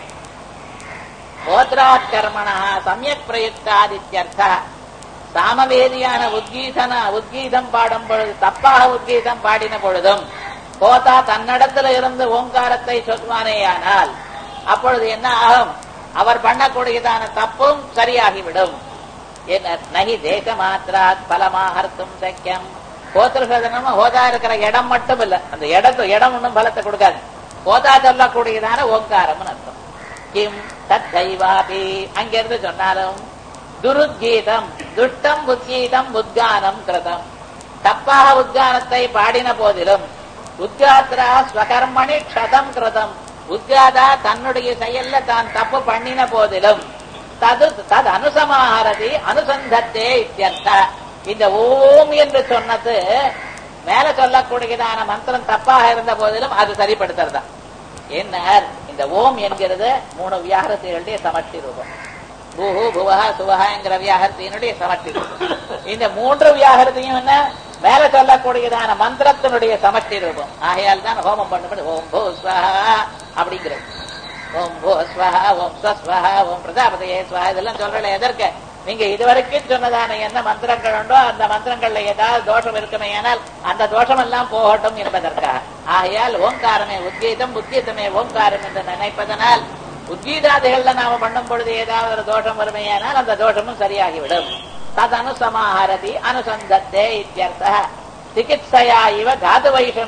ஹோத்ராத் கர்மணா சமயக் பிரயுக்தாதித்யர்த்த, சாமவேதியான உத்கீதன உத்கீதம் பாடும் பொழுது தப்பாக உத்கீதம் பாடின பொழுதும் ஹோதா தன்னிடத்துல இருந்து ஓங்காரத்தை சொல்வானேயானால் அப்பொழுது என்ன ஆகும்? அவர் பண்ணக்கூடியதான தப்பும் சரியாகிவிடும். நகி தேச மாத்திராத் பலமாஹர்த்தும் சக்கியம், ஹோத்ருஷதனம் ஹோதா இருக்கிற இடம் மட்டும் இல்ல, அந்த இடத்து இடம் ஒன்றும் பலத்தை கொடுக்காது. ஹோதா சொல்லக்கூடியதான ஓங்காரம் அர்த்தம். கிம் தத்தைவாபி, அங்கிருந்து சொன்னாலும் துருத்கீதம் துஷ்டம் உத்கீதம் உத்கானம் கிருதம், தப்பாக உத்கானத்தை பாடின போதிலும் உத்காத்ரா ஸ்வகர்மணி க்ஷதம் கிருதம், உத்காதா தன்னுடைய செயல்ல தான் தப்பு பண்ணின போதிலும் தது தது அனுசமாஹரதி அனுசந்தத்தே இத்தியர்த்த. இந்த ஓம் என்று சொன்னது மேல சொல்லக்கூடியதான மந்திரம் தப்பாக இருந்த போதிலும் அது சரிப்படுத்துறதா என்ன? இந்த ஓம் என்கிறது மூணு வியாகரத்தினுடைய சமஷ்டி ரூபம். பூஹு புவஹா சுவஹா என்கிற வியாகரத்தினுடைய சமஷ்டி ரூபம். இந்த மூன்று வியாகரத்தையும் என்ன? மேல சொல்லக்கூடியதான மந்திரத்தினுடைய சமஷ்டி ரூபம். ஆகையால் தான் ஹோமம் பண்ணப்படு ஓம் பூ ஸ்வஹா அப்படிங்கிறது. ஓம் பூ ஸ்வஹா, ஓம் ஸ்வஸ்வஹா, ஓம் பிரஜாபதியே ஸ்வஹா, இதெல்லாம் சொல்றல எதற்கு? நீங்க இதுவரைக்கும் சொன்னதான என்ன மந்திரங்கள் உண்டோ அந்த மந்திரங்கள்ல ஏதாவது தோஷம் இருக்குமே, ஆனால் அந்த தோஷம் எல்லாம் போகட்டும் என்பதற்காக. ஆகையால் ஓங்காரமே உத்கீதம் உத்கீதமே ஓங்காரம் என்று நினைப்பதனால் உத்கீதாதிகள்ல நாம பண்ணும் பொழுது ஏதாவது ஒரு தோஷம் வருமையானால் அந்த தோஷமும் சரியாகிவிடும். ததனுசமாஹரதி அனுசந்தத்தே இத்யர்த்தः. சிகித்சையா இவ தாதுவைஷம்